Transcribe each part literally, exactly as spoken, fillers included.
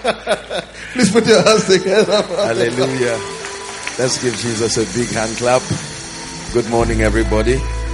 Please put your hands together. Hallelujah. Let's give Jesus a big hand clap. Good morning, everybody.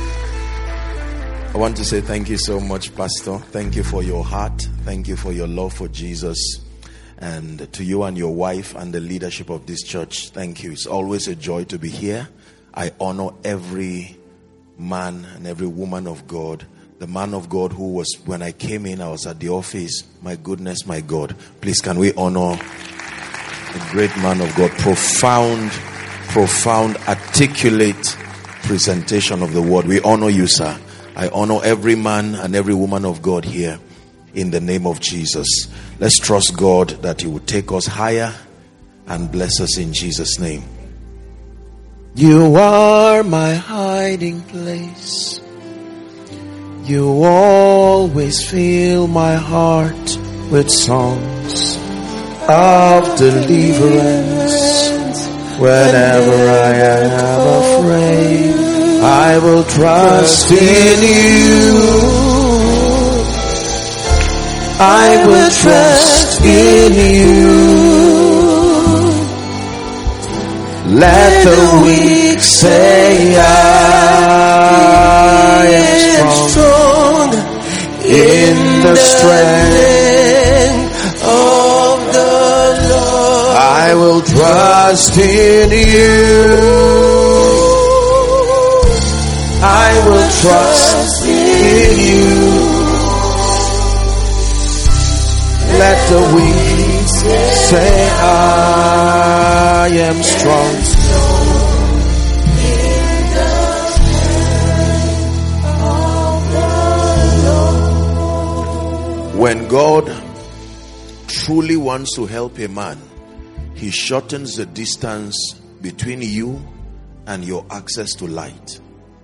I want to say thank you so much, Pastor. Thank you for your heart. Thank you for your love for Jesus. And to you and your wife and the leadership of this church, thank you. It's always a joy to be here. I honor every man and every woman of God. The man of God who was, when I came in, I was at the office. My goodness, my God. Please, can we honor a great man of God? Profound, profound, articulate presentation of the word. We honor you, sir. I honor every man and every woman of God here in the name of Jesus. Let's trust God that He will take us higher and bless us in Jesus' name. You are my hiding place. You always fill my heart with songs of deliverance. Whenever I am afraid, I will trust in you. I will trust in you. Let the weak say I am strong in the strength of the Lord. I will trust in you. I will trust in you. Let the weak say I am strong. When God truly wants to help a man, He shortens the distance between you and your access to light.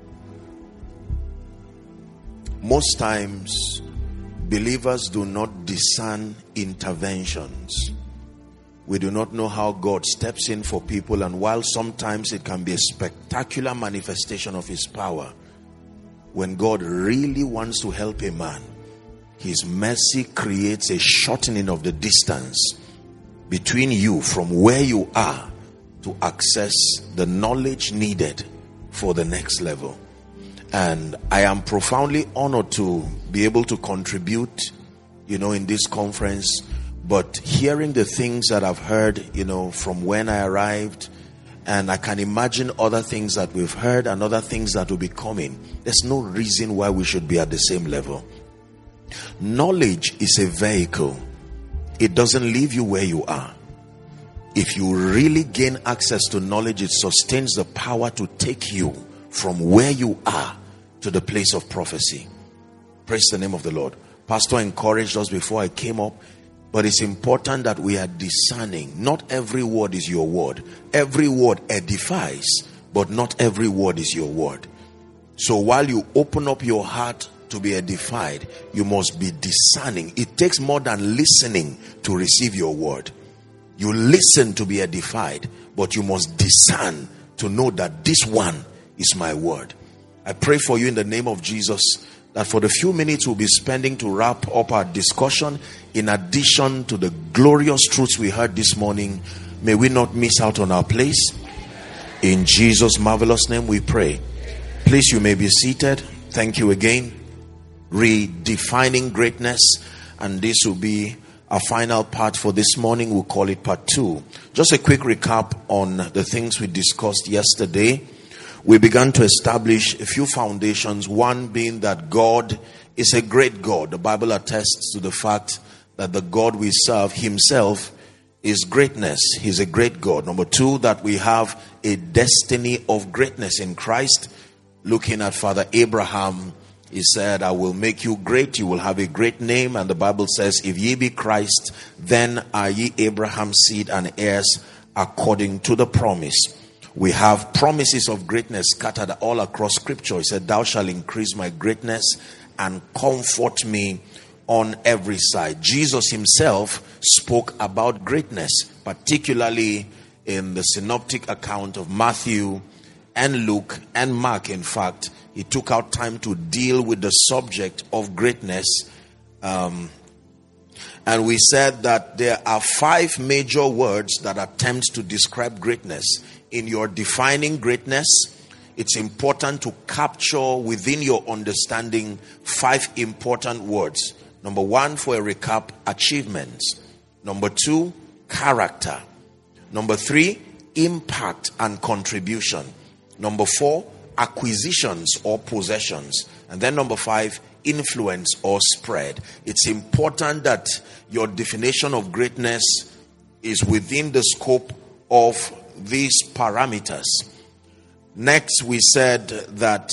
Most times, believers do not discern interventions. We do not know how God steps in for people, and while sometimes it can be a spectacular manifestation of His power, when God really wants to help a man, His mercy creates a shortening of the distance between you from where you are to access the knowledge needed for the next level. And I am profoundly honored to be able to contribute, you know, in this conference. But hearing the things that I've heard, you know, from when I arrived, and I can imagine other things that we've heard and other things that will be coming, there's no reason why we should be at the same level. Knowledge is a vehicle. It doesn't leave you where you are. If you really gain access to knowledge, it sustains the power to take you from where you are to the place of prophecy. Praise the name of the Lord. Pastor encouraged us before I came up, but it's important that we are discerning. Not every word is your word. Every word edifies, but not every word is your word. So while you open up your heart to be edified, you must be discerning. It takes more than listening to receive your word. You listen to be edified, but you must discern to know that this one is my word. I pray for you in the name of Jesus that for the few minutes we'll be spending to wrap up our discussion, in addition to the glorious truths we heard this morning, may we not miss out on our place. In Jesus' marvelous name we pray. Please, you may be seated. Thank you again. Redefining greatness, and this will be our final part for this morning. We'll call it part two. Just a quick recap on the things we discussed yesterday. We began to establish a few foundations, one being that God is a great God. The Bible attests to the fact that the God we serve Himself is greatness. He's a great God. Number two, that we have a destiny of greatness in Christ. Looking at Father Abraham, he said, I will make you great, you will have a great name. And the Bible says, if ye be Christ, then are ye Abraham's seed and heirs according to the promise. We have promises of greatness scattered all across Scripture. He said, thou shalt increase my greatness and comfort me on every side. Jesus Himself spoke about greatness, particularly in the synoptic account of Matthew and Luke and Mark. In fact, He took out time to deal with the subject of greatness. Um, And we said that there are five major words that attempt to describe greatness. In your defining greatness, it's important to capture within your understanding five important words. Number one, for a recap, achievements. Number two, character. Number three, impact and contribution. Number four, acquisitions or possessions. And then number five, influence or spread. It's important that your definition of greatness is within the scope of these parameters. Next, we said that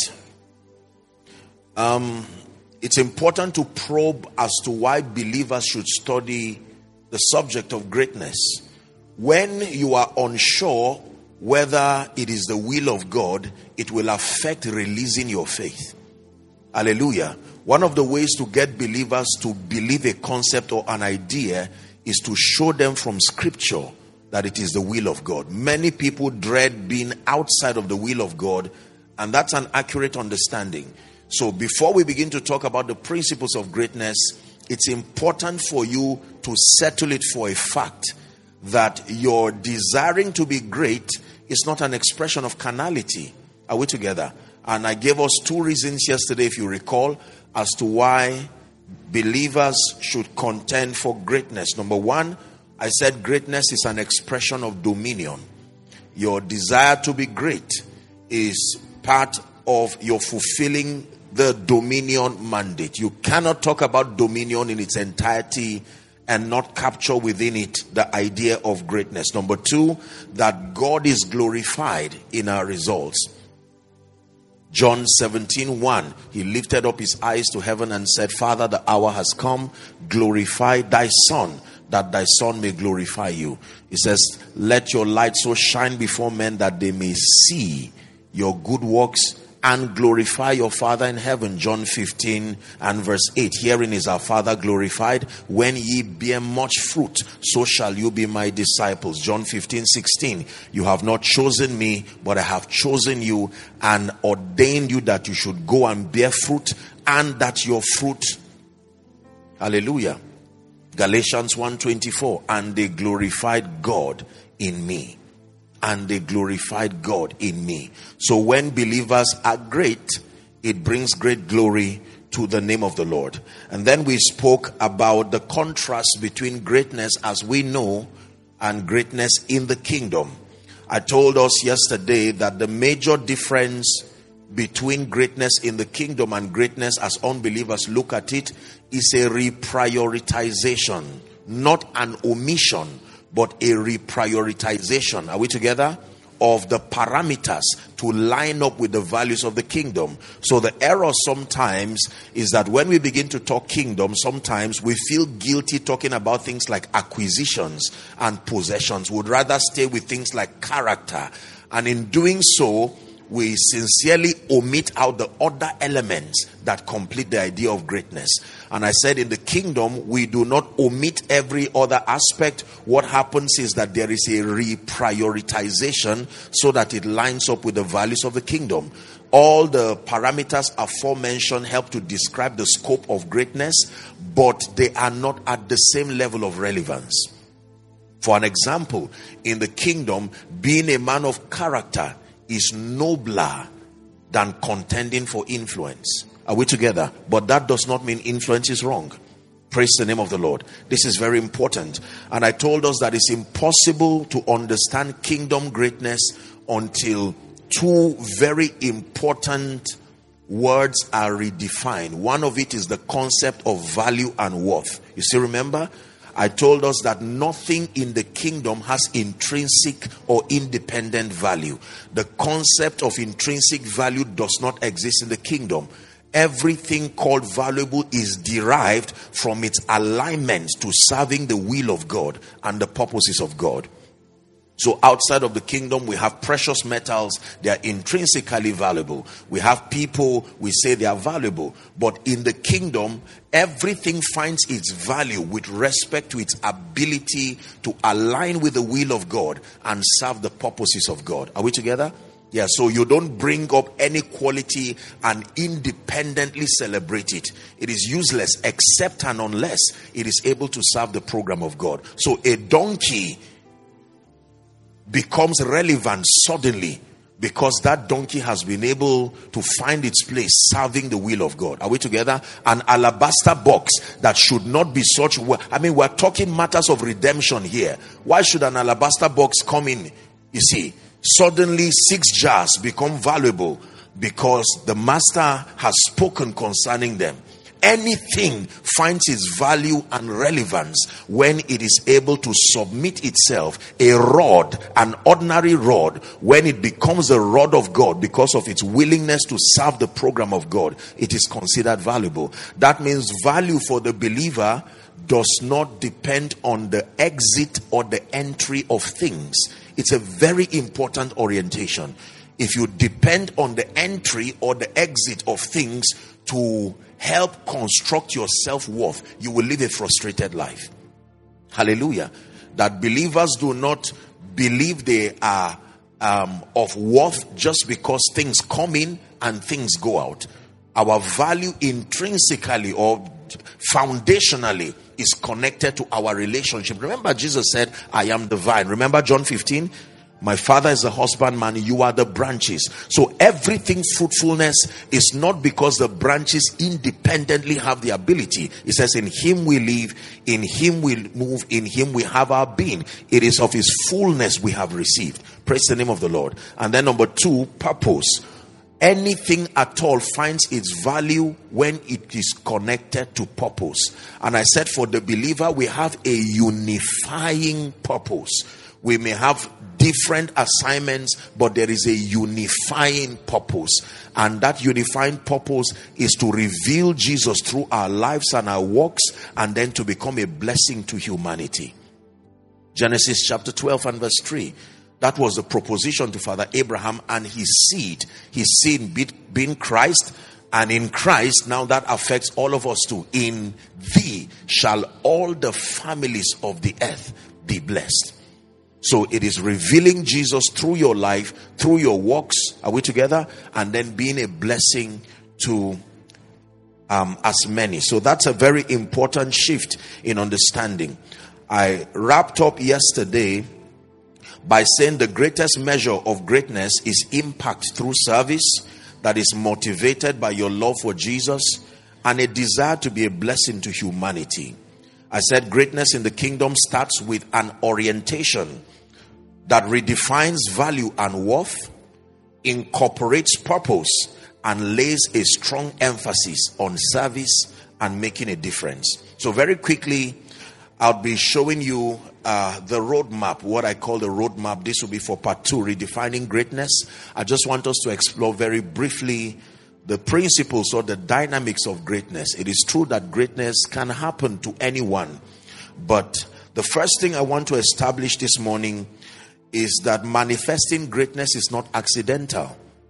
um, it's important to probe as to why believers should study the subject of greatness. When you are unsure whether it is the will of God, it will affect releasing your faith. Hallelujah. One of the ways to get believers to believe a concept or an idea is to show them from scripture that it is the will of God. Many people dread being outside of the will of God, and that's an accurate understanding. So before we begin to talk about the principles of greatness, it's important for you to settle it for a fact that your desiring to be great is not an expression of carnality. Are we together? And I gave us two reasons yesterday, if you recall, as to why believers should contend for greatness. Number one, I said greatness is an expression of dominion. Your desire to be great is part of your fulfilling the dominion mandate. You cannot talk about dominion in its entirety and not capture within it the idea of greatness. Number two, that God is glorified in our results. John seventeen one, he lifted up his eyes to heaven and said, Father, the hour has come. Glorify thy Son, that thy Son may glorify you. He says, let your light so shine before men that they may see your good works and glorify your Father in heaven. John fifteen and verse eight. Herein is our Father glorified, when ye bear much fruit, so shall you be my disciples. John fifteen sixteen. You have not chosen me, but I have chosen you and ordained you that you should go and bear fruit, and that your fruit, hallelujah. Galatians one twenty-four. And they glorified God in me. And they glorified God in me. So when believers are great, it brings great glory to the name of the Lord. And then we spoke about the contrast between greatness as we know and greatness in the kingdom. I told us yesterday that the major difference between greatness in the kingdom and greatness as unbelievers look at it is a reprioritization, not an omission, but a reprioritization. Are we together? Of the parameters to line up with the values of the kingdom. So the error sometimes is that when we begin to talk kingdom, sometimes we feel guilty talking about things like acquisitions and possessions. We'd rather stay with things like character. And in doing so, we sincerely omit out the other elements that complete the idea of greatness. And I said in the kingdom, we do not omit every other aspect. What happens is that there is a reprioritization so that it lines up with the values of the kingdom. All the parameters aforementioned help to describe the scope of greatness, but they are not at the same level of relevance. For an example, in the kingdom, being a man of character is nobler than contending for influence. Are we together? But that does not mean influence is wrong. Praise the name of the Lord. This is very important. And I told us that it's impossible to understand kingdom greatness until two very important words are redefined. One of it is the concept of value and worth. You still remember? I told us that nothing in the kingdom has intrinsic or independent value. The concept of intrinsic value does not exist in the kingdom. Everything called valuable is derived from its alignment to serving the will of God and the purposes of God. So outside of the kingdom, we have precious metals. They are intrinsically valuable. We have people, we say they are valuable. But in the kingdom, everything finds its value with respect to its ability to align with the will of God and serve the purposes of God. Are we together? Yeah, so you don't bring up any quality and independently celebrate it. It is useless except and unless it is able to serve the program of God. So a donkey becomes relevant suddenly because that donkey has been able to find its place serving the will of God. Are we together? An alabaster box that should not be such. I mean, we're talking matters of redemption here. Why should an alabaster box come in? You see, suddenly six jars become valuable because the master has spoken concerning them. Anything finds its value and relevance when it is able to submit itself. A rod, an ordinary rod, when it becomes a rod of God because of its willingness to serve the program of God, it is considered valuable. That means value for the believer does not depend on the exit or the entry of things. It's a very important orientation. If you depend on the entry or the exit of things to help construct your self-worth, you will live a frustrated life. Hallelujah. That believers do not believe they are um, of worth just because things come in and things go out. Our value intrinsically or foundationally is connected to our relationship. Remember, Jesus said, I am the vine. Remember John fifteen? My Father is the husbandman, you are the branches. So everything fruitfulness is not because the branches independently have the ability. It says, in him we live, in him we move, in him we have our being. It is of his fullness we have received. Praise the name of the Lord. And then number two, purpose. Anything at all finds its value when it is connected to purpose. And I said, for the believer, we have a unifying purpose. We may have different assignments, but there is a unifying purpose. And that unifying purpose is to reveal Jesus through our lives and our works, and then to become a blessing to humanity. Genesis chapter twelve and verse three. That was the proposition to Father Abraham and his seed. His seed being Christ, and in Christ, now that affects all of us too. In thee shall all the families of the earth be blessed. So it is revealing Jesus through your life, through your works. Are we together? And then being a blessing to um, as many. So that's a very important shift in understanding. I wrapped up yesterday by saying the greatest measure of greatness is impact through service that is motivated by your love for Jesus and a desire to be a blessing to humanity. I said greatness in the kingdom starts with an orientation that redefines value and worth, incorporates purpose, and lays a strong emphasis on service and making a difference. So very quickly, I'll be showing you uh, the roadmap, what I call the roadmap. This will be for part two, redefining greatness. I just want us to explore very briefly the principles or the dynamics of greatness. It is true that greatness can happen to anyone, but the first thing I want to establish this morning is that manifesting greatness is not accidental.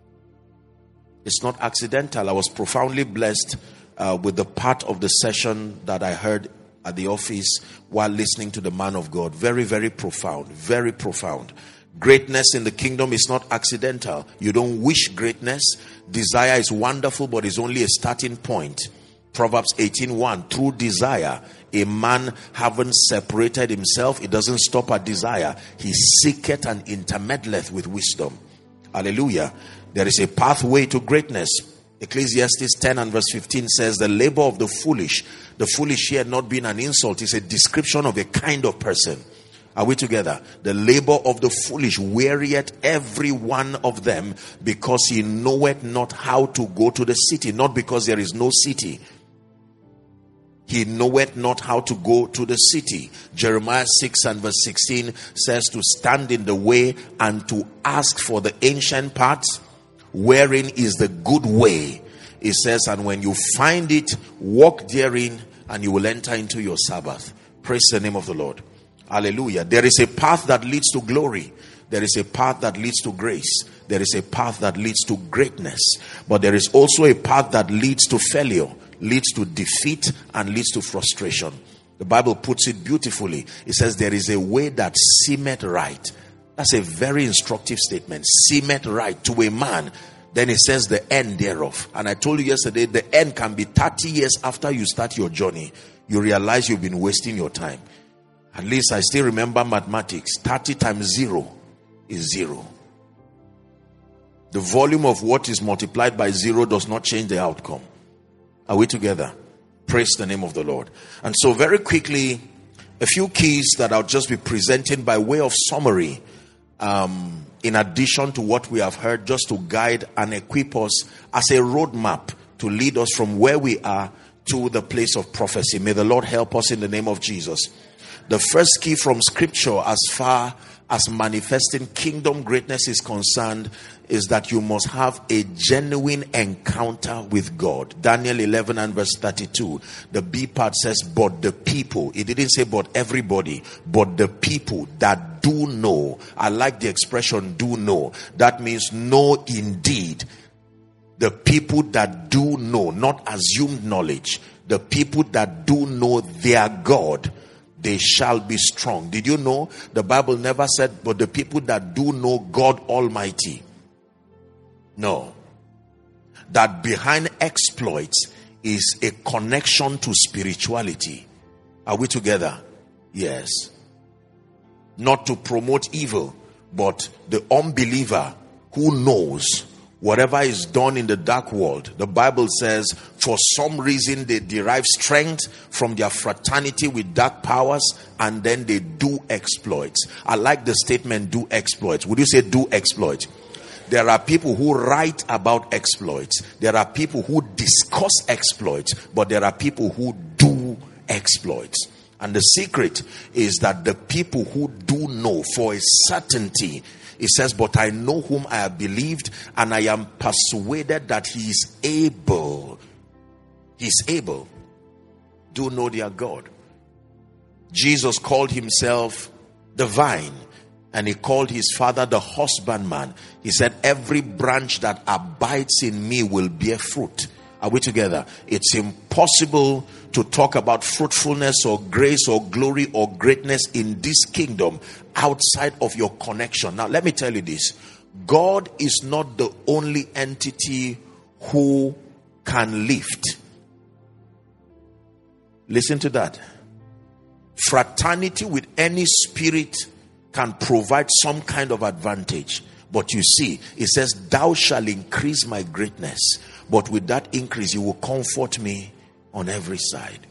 It's not accidental. I was profoundly blessed uh, with the part of the session that I heard at the office while listening to the man of God. Very, very profound. Very profound. Greatness in the kingdom is not accidental. You don't wish greatness. Desire is wonderful, but it's only a starting point. Proverbs eighteen one, through desire, a man having separated himself, it doesn't stop at desire. He seeketh and intermeddleth with wisdom. Hallelujah. There is a pathway to greatness. Ecclesiastes ten and verse fifteen says, the labor of the foolish, the foolish here not being an insult, is a description of a kind of person. Are we together? The labor of the foolish wearieth every one of them, because he knoweth not how to go to the city. Not because there is no city. He knoweth not how to go to the city. Jeremiah six and verse sixteen says to stand in the way and to ask for the ancient paths, wherein is the good way. It says, and when you find it, walk therein, and you will enter into your Sabbath. Praise the name of the Lord. Hallelujah. There is a path that leads to glory. There is a path that leads to grace. There is a path that leads to greatness. But there is also a path that leads to failure, leads to defeat, and leads to frustration. The Bible puts it beautifully. It says there is a way that seemeth right, That's a very instructive statement. Seemeth right to a man. Then it says the end thereof. And I told you yesterday, the end can be thirty years after you start your journey. You realize you've been wasting your time. At least I still remember mathematics. thirty times zero is zero. The volume of what is multiplied by zero does not change the outcome. Are we together? Praise the name of the Lord. And so very quickly, a few keys that I'll just be presenting by way of summary, um, in addition to what we have heard, just to guide and equip us as a roadmap to lead us from where we are to the place of prophecy. May the Lord help us in the name of Jesus. The first key from scripture as far as manifesting kingdom greatness is concerned is that you must have a genuine encounter with God. Daniel eleven and verse thirty-two. The B part says, but the people. It didn't say but everybody, but the people that do know. I like the expression do know. That means know indeed. The people that do know, not assumed knowledge. The people that do know their God, they shall be strong. Did you know the Bible never said, but the people that do know God Almighty? No. That behind exploits is a connection to spirituality. Are we together? Yes. Not to promote evil, but the unbeliever who knows whatever is done in the dark world. The Bible says for some reason they derive strength from their fraternity with dark powers, and then they do exploits. I like the statement do exploits. Would you say do exploits? There are people who write about exploits. There are people who discuss exploits, but there are people who do exploits. And the secret is that the people who do know for a certainty, it says, but I know whom I have believed, and I am persuaded that he is able. He is able. Do know their God. Jesus called himself the vine, and he called his father the husbandman. He said, every branch that abides in me will bear fruit. Are we together? It's impossible to talk about fruitfulness or grace or glory or greatness in this kingdom outside of your connection. Now, let me tell you this. God is not the only entity who can lift. Listen to that. Fraternity with any spirit can provide some kind of advantage. But you see, it says, thou shalt increase my greatness. But with that increase, you will comfort me on every side.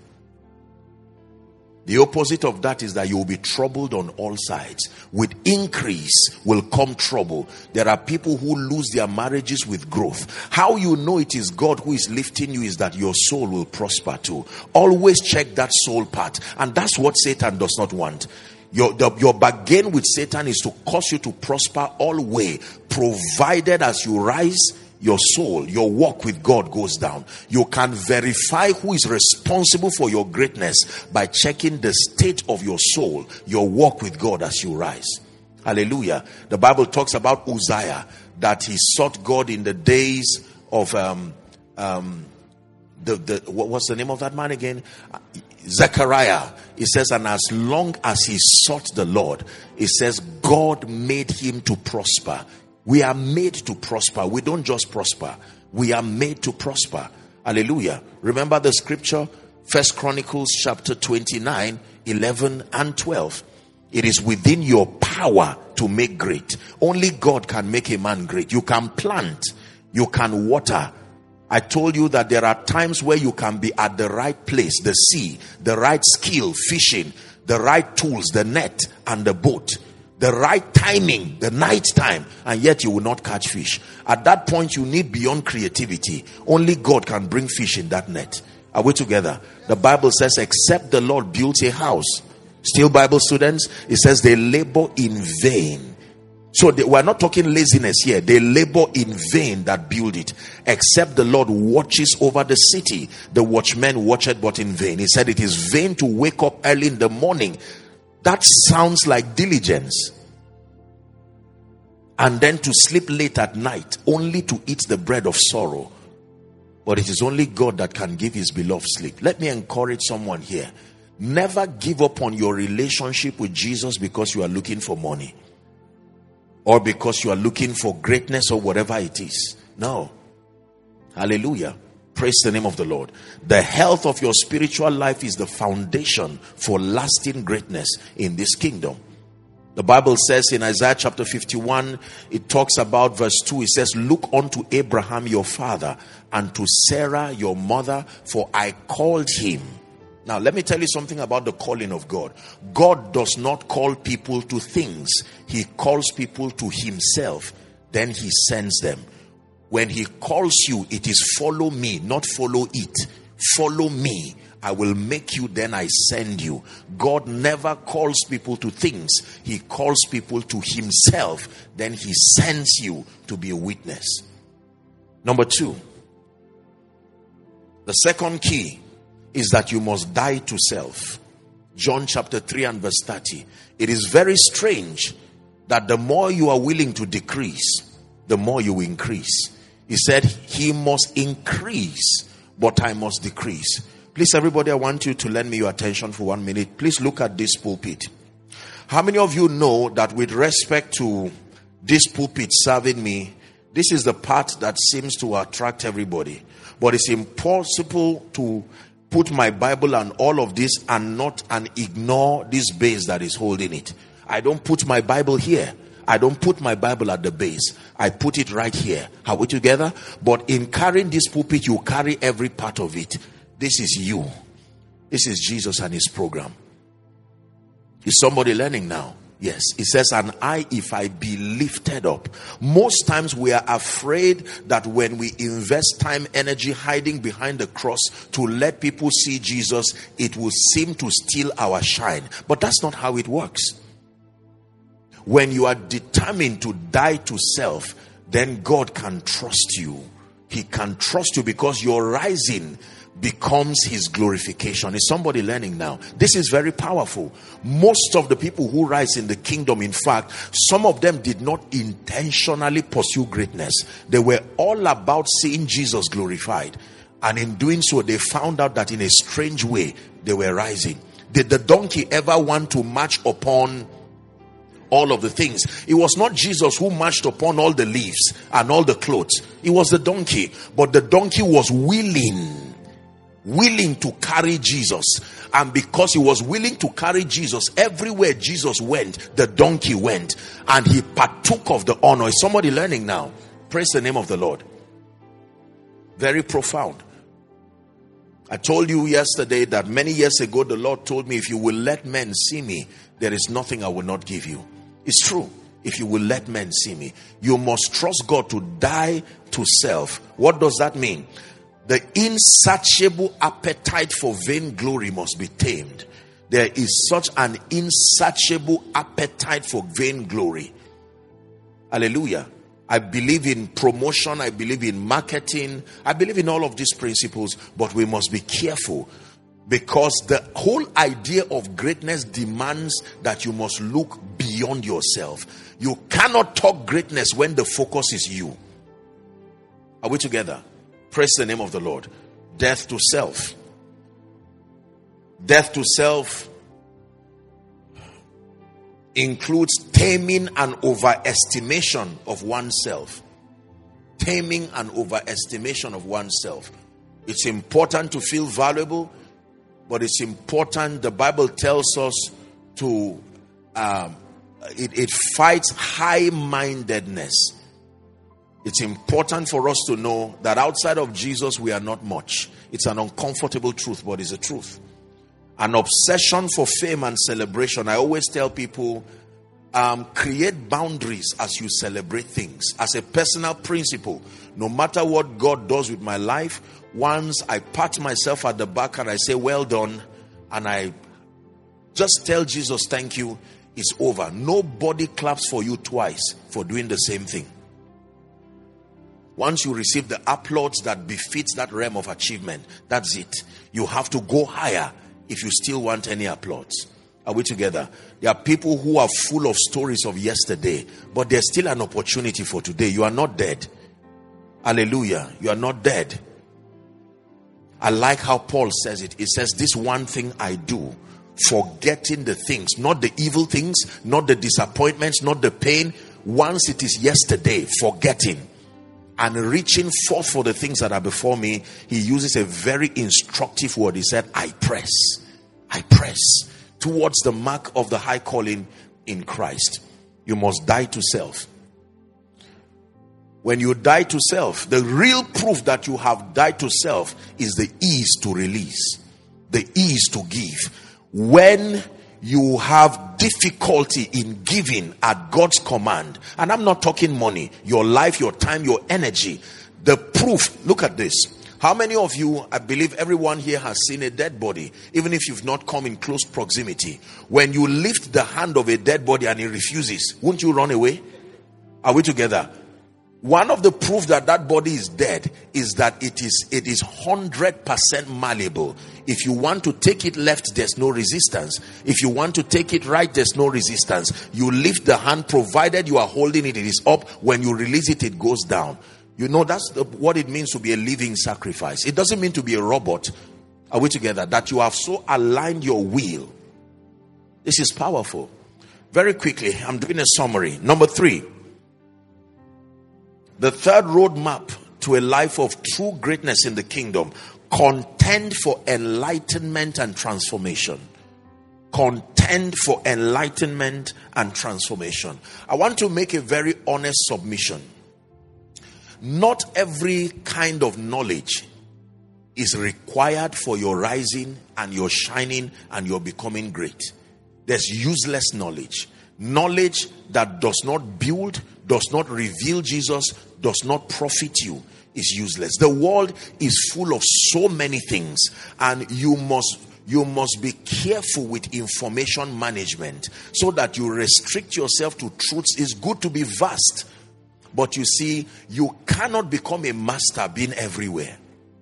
The opposite of that is that you will be troubled on all sides. With increase will come trouble. There are people who lose their marriages with growth. How you know it is God who is lifting you is that your soul will prosper too. Always check that soul part. And that's what Satan does not want. Your, the, your bargain with Satan is to cause you to prosper all way, provided as you rise, your soul, your walk with God goes down. You can verify who is responsible for your greatness by checking the state of your soul, your walk with God as you rise. Hallelujah. The Bible talks about Uzziah, that he sought God in the days of um, um, the, the what, what's the name of that man again? Zechariah. It says, and as long as he sought the Lord, it says God made him to prosper. We are made to prosper. We don't just prosper. We are made to prosper. Hallelujah. Remember the scripture, First Chronicles chapter twenty-nine, eleven and twelve. It is within your power to make great. Only God can make a man great. You can plant. You can water. I told you that there are times where you can be at the right place, the sea, the right skill, fishing, the right tools, the net and the boat, the right timing, the night time, and yet you will not catch fish. At that point, you need beyond creativity. Only God can bring fish in that net. Are we together? The Bible says, except the Lord builds a house. Still Bible students, it says they labor in vain. So they, we're not talking laziness here. They labor in vain that build it. Except the Lord watches over the city. The watchmen watched but in vain. He said it is vain to wake up early in the morning. That sounds like diligence. And then to sleep late at night, only to eat the bread of sorrow. But it is only God that can give his beloved sleep. Let me encourage someone here. Never give up on your relationship with Jesus because you are looking for money. or because you are looking for greatness or whatever it is. No. Hallelujah. Praise the name of the Lord. The health of your spiritual life is the foundation for lasting greatness in this kingdom. The Bible says in Isaiah chapter fifty-one, it talks about verse two. It says, look unto Abraham your father and to Sarah your mother, for I called him. Now let me tell you something about the calling of God. God does not call people to things. He calls people to himself. Then he sends them. When he calls you, it is follow me, not follow it. Follow me. I will make you, then I send you. God never calls people to things. He calls people to himself. Then he sends you to be a witness. Number two. The second key is that you must die to self. John chapter three and verse thirty. It is very strange that the more you are willing to decrease, the more you increase. He said, he must increase, but I must decrease. Please, everybody, I want you to lend me your attention for one minute. Please look at this pulpit. How many of you know that with respect to this pulpit serving me, this is the part that seems to attract everybody? But it's impossible to put my Bible and all of this and not and ignore this base that is holding it. I don't put my Bible here. I don't put my Bible at the base. I put it right here. Are we together? But in carrying this pulpit, you carry every part of it. This is you. This is Jesus and his program. Is somebody learning now? Yes. It says, and I, if I be lifted up. Most times we are afraid that when we invest time, energy hiding behind the cross to let people see Jesus, it will seem to steal our shine. But that's not how it works. When you are determined to die to self, then God can trust you. He can trust you because your rising becomes his glorification. Is somebody learning now? This is very powerful. Most of the people who rise in the kingdom, in fact, some of them did not intentionally pursue greatness. They were all about seeing Jesus glorified. And in doing so, they found out that in a strange way, they were rising. Did the donkey ever want to march upon all of the things? It was not Jesus who marched upon all the leaves and all the clothes. It was the donkey. But the donkey was willing willing to carry Jesus, and because he was willing to carry Jesus, everywhere Jesus went, the donkey went, and he partook of the honor. Is somebody learning now? Praise the name of the Lord. Very profound. I told you yesterday that many years ago the Lord told me, if you will let men see me, there is nothing I will not give you. It's true. If you will let men see me, you must trust God to die to self. What does that mean? The insatiable appetite for vainglory must be tamed. There is such an insatiable appetite for vainglory. Hallelujah. I believe in promotion. I believe in marketing. I believe in all of these principles, but we must be careful, because the whole idea of greatness demands that you must look beyond yourself. You cannot talk greatness when the focus is you. Are we together? Praise the name of the Lord. Death to self. Death to self includes taming and overestimation of oneself. Taming and overestimation of oneself. It's important to feel valuable, but it's important, the Bible tells us to, um, it, it fights high-mindedness. It's important for us to know that outside of Jesus, we are not much. It's an uncomfortable truth, but it's a truth. An obsession for fame and celebration. I always tell people, um, create boundaries as you celebrate things. As a personal principle, no matter what God does with my life, once I pat myself at the back and I say, well done, and I just tell Jesus, thank you, it's over. Nobody claps for you twice for doing the same thing. Once you receive the applause that befits that realm of achievement, that's it. You have to go higher if you still want any applause. Are we together? There are people who are full of stories of yesterday, but there's still an opportunity for today. You are not dead. Hallelujah. You are not dead. I like how Paul says it. He says, this one thing I do, forgetting the things, not the evil things, not the disappointments, not the pain, once it is yesterday, forgetting, and reaching forth for the things that are before me, he uses a very instructive word. He said, I press, I press towards the mark of the high calling in Christ. You must die to self. When you die to self, the real proof that you have died to self is the ease to release, the ease to give. When you have difficulty in giving at God's command, and I'm not talking money, your life, your time, your energy, the proof, look at this. How many of you, I believe everyone here has seen a dead body, even if you've not come in close proximity. When you lift the hand of a dead body and he refuses, won't you run away? Are we together? One of the proof that that body is dead is that it is it is one hundred percent malleable. If you want to take it left, there's no resistance. If you want to take it right, there's no resistance. You lift the hand, provided you are holding it, it is up. When you release it, it goes down. You know, that's the, what it means to be a living sacrifice. It doesn't mean to be a robot. Are we together? That you have so aligned your will. This is powerful. Very quickly, I'm doing a summary. Number three. The third roadmap to a life of true greatness in the kingdom: contend for enlightenment and transformation. Contend for enlightenment and transformation. I want to make a very honest submission. Not every kind of knowledge is required for your rising and your shining and your becoming great. There's useless knowledge. Knowledge that does not build, does not reveal Jesus, does not profit you is useless. The world is full of so many things, and you must you must be careful with information management so that you restrict yourself to truths. It's good to be vast, but you see, you cannot become a master being everywhere.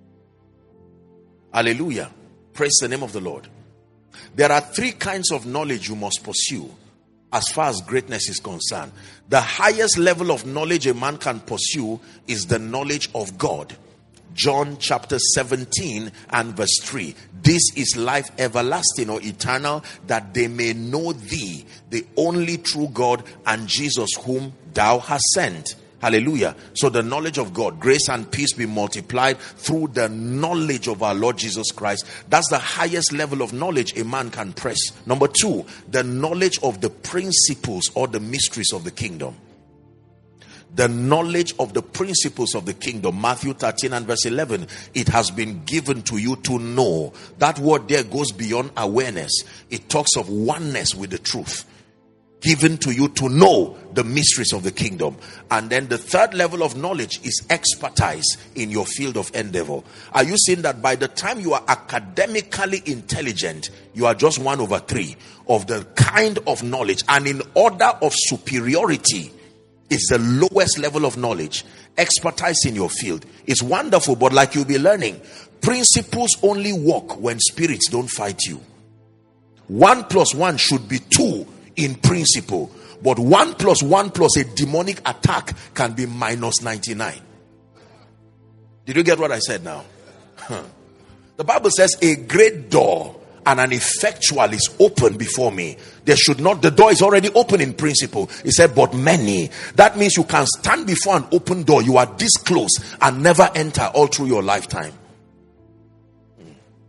Hallelujah. Praise the name of the Lord. There are three kinds of knowledge you must pursue as far as greatness is concerned. The highest level of knowledge a man can pursue is the knowledge of God. John chapter seventeen and verse three. This is life everlasting or eternal, that they may know thee, the only true God, and Jesus whom thou hast sent. Hallelujah. So the knowledge of God, grace and peace be multiplied through the knowledge of our Lord Jesus Christ. That's the highest level of knowledge a man can press. Number two, the knowledge of the principles or the mysteries of the kingdom. The knowledge of the principles of the kingdom. Matthew thirteen and verse eleven. It has been given to you to know. That word there goes beyond awareness. It talks of oneness with the truth. Given to you to know the mysteries of the kingdom. And then the third level of knowledge is expertise in your field of endeavor. Are you seeing that by the time you are academically intelligent, you are just one over three of the kind of knowledge? And in order of superiority is the lowest level of knowledge. Expertise in your field is wonderful, but like you'll be learning, principles only work when spirits don't fight you. One plus one should be two in principle, but one plus one plus a demonic attack can be minus ninety-nine. Did you get what I said now? Huh. The Bible says a great door and an effectual is open before me. There should not, the door is already open in principle. It said, but many. That means you can stand before an open door. You are this close and never enter all through your lifetime. Hmm.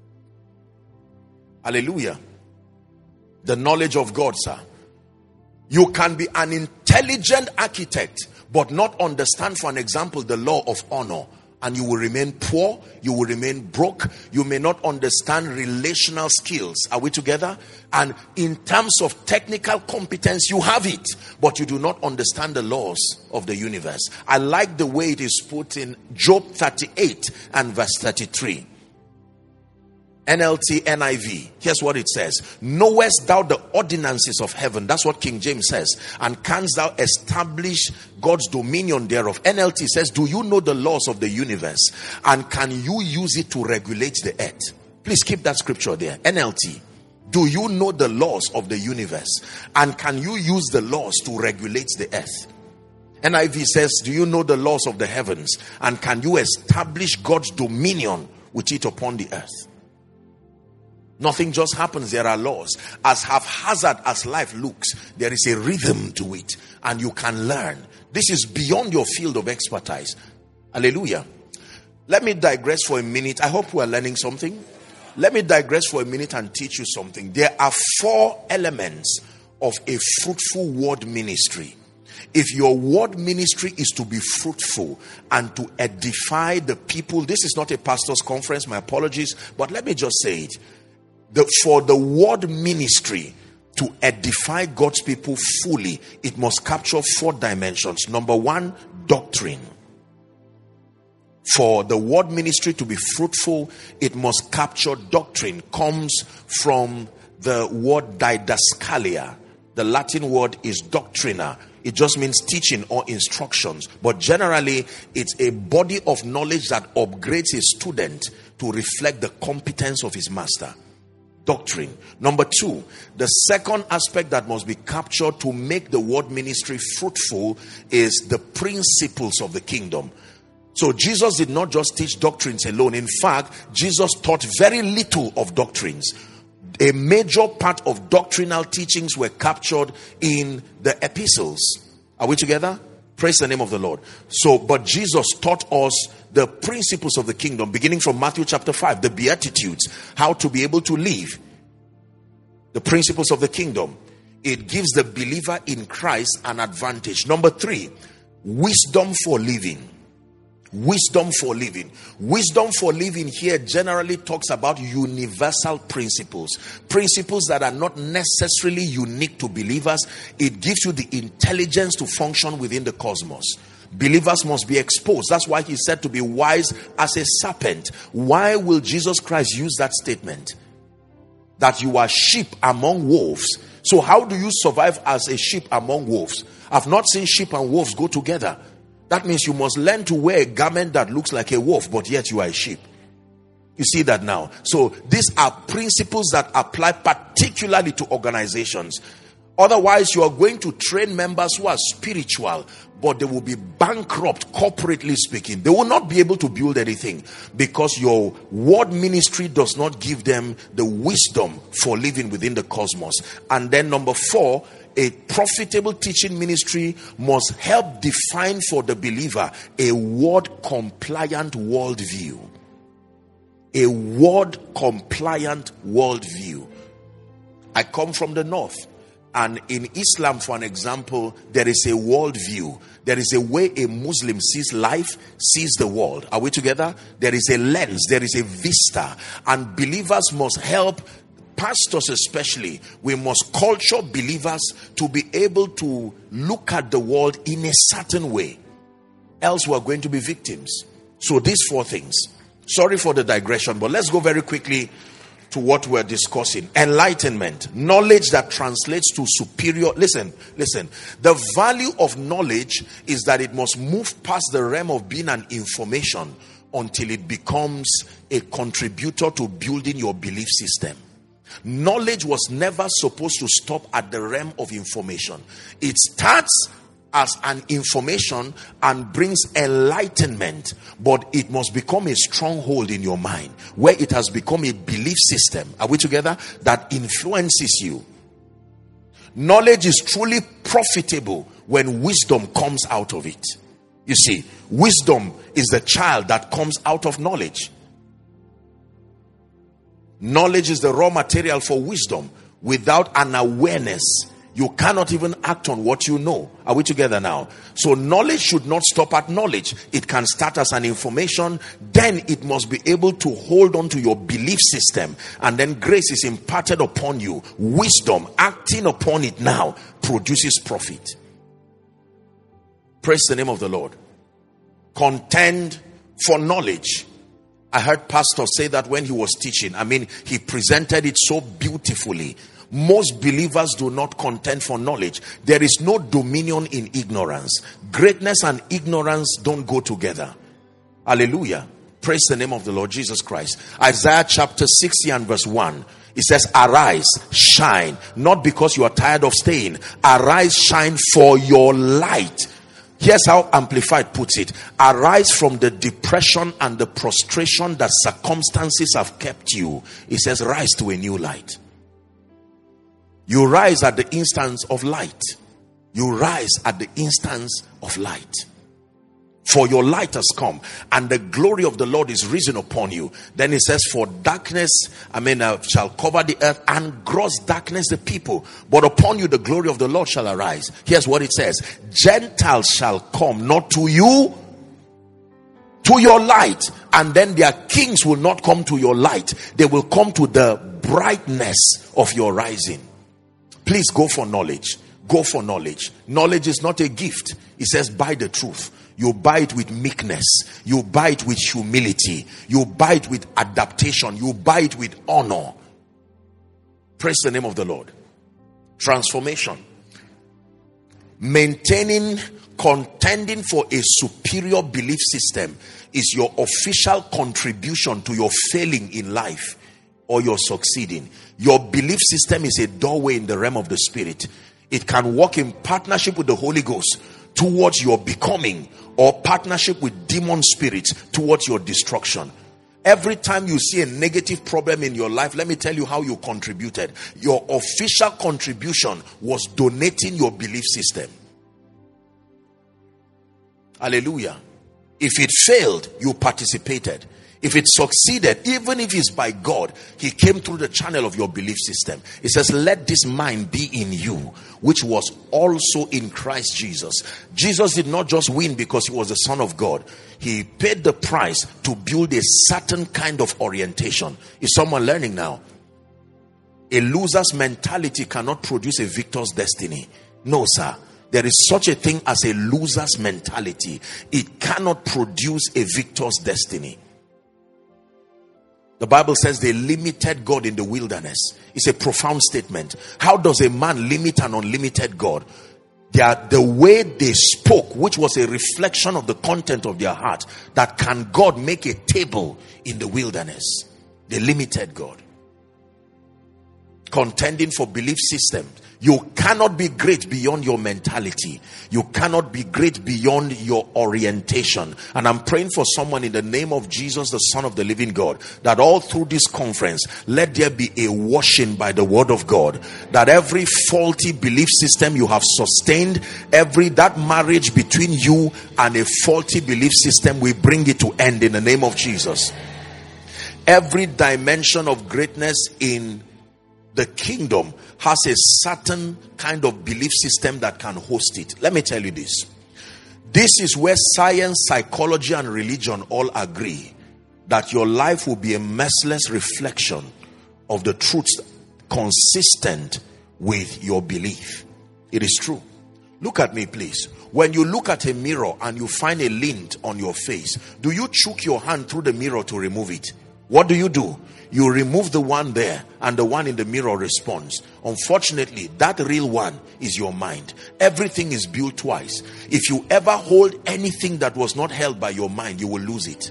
Hallelujah. The knowledge of God, sir. You can be an intelligent architect but not understand, for an example, the law of honor, and you will remain poor, you will remain broke. You may not understand relational skills. Are we together? And in terms of technical competence, you have it, but you do not understand the laws of the universe. I like the way it is put in Job thirty-eight and verse thirty-three. N L T, N I V. Here's what it says. Knowest thou the ordinances of heaven? That's what King James says. And canst thou establish God's dominion thereof? N L T says, do you know the laws of the universe? And can you use it to regulate the earth? Please keep that scripture there. N L T. Do you know the laws of the universe? And can you use the laws to regulate the earth? N I V says, do you know the laws of the heavens? And can you establish God's dominion with it upon the earth? Nothing just happens. There are laws. As haphazard as life looks, there is a rhythm to it, and you can learn. This is beyond your field of expertise. Hallelujah. Let me digress for a minute. I hope we are learning something. Let me digress for a minute and teach you something. There are four elements of a fruitful word ministry. If your word ministry is to be fruitful and to edify the people, this is not a pastor's conference, my apologies, but let me just say it. The, for the word ministry to edify God's people fully, it must capture four dimensions. Number one, doctrine. For the word ministry to be fruitful, it must capture doctrine. Comes from the word didaskalia. The Latin word is doctrina. It just means teaching or instructions. But generally, it's a body of knowledge that upgrades a student to reflect the competence of his master. Doctrine. Number two, the second aspect that must be captured to make the word ministry fruitful is the principles of the kingdom. So Jesus did not just teach doctrines alone. In fact, Jesus taught very little of doctrines. A major part of doctrinal teachings were captured in the epistles. Are we together? Praise the name of the Lord. So, but Jesus taught us the principles of the kingdom, beginning from Matthew chapter five, the Beatitudes, how to be able to live. The principles of the kingdom. It gives the believer in Christ an advantage. Number three, wisdom for living. Wisdom for living. Wisdom for living here generally talks about universal principles. Principles that are not necessarily unique to believers. It gives you the intelligence to function within the cosmos. Believers must be exposed. That's why he said to be wise as a serpent. Why will Jesus Christ use that statement? That you are sheep among wolves. So how do you survive as a sheep among wolves? I've not seen sheep and wolves go together. That means you must learn to wear a garment that looks like a wolf, but yet you are a sheep. You see that now? So these are principles that apply particularly to organizations. Otherwise, you are going to train members who are spiritual, but they will be bankrupt, corporately speaking. They will not be able to build anything because your word ministry does not give them the wisdom for living within the cosmos. And then number four, a profitable teaching ministry must help define for the believer a word compliant worldview. A word compliant worldview. I come from the north. And in Islam, for an example, there is a worldview. There is a way a Muslim sees life, sees the world. Are we together? There is a lens, there is a vista. And believers must help, pastors especially, we must culture believers to be able to look at the world in a certain way. Else we are going to be victims. So these four things. Sorry for the digression, but let's go very quickly to what we're discussing. Enlightenment, knowledge that translates to superior. Listen, listen. The value of knowledge is that it must move past the realm of being an information until it becomes a contributor to building your belief system. Knowledge was never supposed to stop at the realm of information. It starts as an information and brings enlightenment, but it must become a stronghold in your mind where it has become a belief system. Are we together? That influences you. Knowledge is truly profitable when wisdom comes out of it. You see, wisdom is the child that comes out of knowledge. Knowledge is the raw material for wisdom. Without an awareness, you cannot even act on what you know. Are we together now? So knowledge should not stop at knowledge. It can start as an information. Then it must be able to hold on to your belief system. And then grace is imparted upon you. Wisdom, acting upon it now, produces profit. Praise the name of the Lord. Contend for knowledge. I heard pastor say that when he was teaching. I mean, he presented it so beautifully. Most believers do not contend for knowledge. There is no dominion in ignorance. Greatness and ignorance don't go together. Hallelujah. Praise the name of the Lord Jesus Christ. Isaiah chapter sixty and verse one. It says, arise, shine, not because you are tired of staying. Arise, shine, for your light Here's how Amplified puts it. Arise from the depression and the prostration that circumstances have kept you. It says, rise to a new light. You rise at the instance of light. You rise at the instance of light. For your light has come, and the glory of the Lord is risen upon you. Then it says, for darkness, I mean, uh, shall cover the earth, and gross darkness the people. But upon you the glory of the Lord shall arise. Here's what it says. Gentiles shall come, not to you, to your light. And then their kings will not come to your light. They will come to the brightness of your rising. Please go for knowledge. Go for knowledge. Knowledge is not a gift. It says, buy the truth. You buy it with meekness. You buy it with humility. You buy it with adaptation. You buy it with honor. Praise the name of the Lord. Transformation. Maintaining, contending for a superior belief system is your official contribution to your failing in life or your succeeding. Your belief system is a doorway in the realm of the spirit. It can work in partnership with the Holy Ghost towards your becoming, or partnership with demon spirits towards your destruction. Every time you see a negative problem in your life, let me tell you how you contributed. Your official contribution was donating your belief system. Hallelujah. If it failed, you participated. If it succeeded, even if it's by God, he came through the channel of your belief system. It says, let this mind be in you, which was also in Christ Jesus. Jesus did not just win because he was the Son of God. He paid the price to build a certain kind of orientation. Is someone learning now? A loser's mentality cannot produce a victor's destiny. No, sir. There is such a thing as a loser's mentality. It cannot produce a victor's destiny. The Bible says they limited God in the wilderness. It's a profound statement. How does a man limit an unlimited God? They are, the way they spoke, which was a reflection of the content of their heart, that can God make a table in the wilderness? They limited God. Contending for belief systems. You cannot be great beyond your mentality. You cannot be great beyond your orientation. And I'm praying for someone in the name of Jesus, the Son of the living God, that all through this conference, let there be a washing by the word of God. That every faulty belief system you have sustained, every that marriage between you and a faulty belief system, we bring it to end in the name of Jesus. Every dimension of greatness in the kingdom has a certain kind of belief system that can host it. Let me tell you this. This is where science, psychology, and religion all agree that your life will be a merciless reflection of the truths consistent with your belief. It is true. Look at me, please. When you look at a mirror and you find a lint on your face, do you chook your hand through the mirror to remove it? What do you do? You remove the one there and the one in the mirror responds. Unfortunately, that real one is your mind. Everything is built twice. If you ever hold anything that was not held by your mind, you will lose it.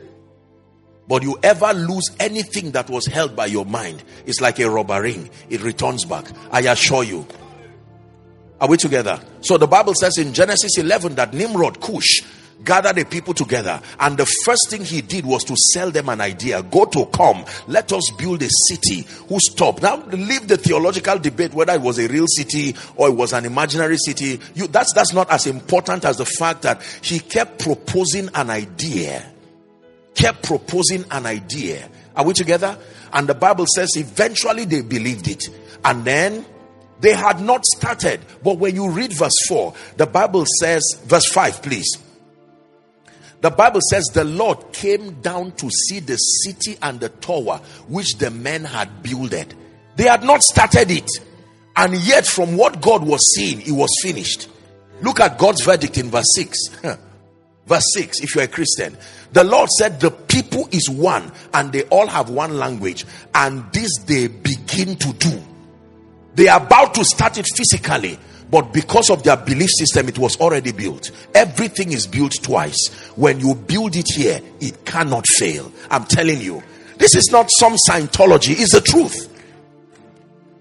But you ever lose anything that was held by your mind, it's like a rubber ring. It returns back. I assure you. Are we together? So the Bible says in Genesis eleven that Nimrod, Cush, gathered the people together, and the first thing he did was to sell them an idea. Go to come, let us build a city whose top. Now leave the theological debate whether it was a real city or it was an imaginary city. You, that's that's not as important as the fact that he kept proposing an idea. Kept proposing an idea. Are we together? And the Bible says eventually they believed it. And then they had not started. But when you read verse four, the Bible says, verse five, please. The Bible says the Lord came down to see the city and the tower which the men had builded. They had not started it. And yet from what God was seeing, it was finished. Look at God's verdict in verse six. Verse six, if you're a Christian. The Lord said the people is one and they all have one language. And this they begin to do. They are about to start it physically. But because of their belief system, it was already built. Everything is built twice. When you build it here, it cannot fail. I'm telling you. This is not some Scientology. It's the truth.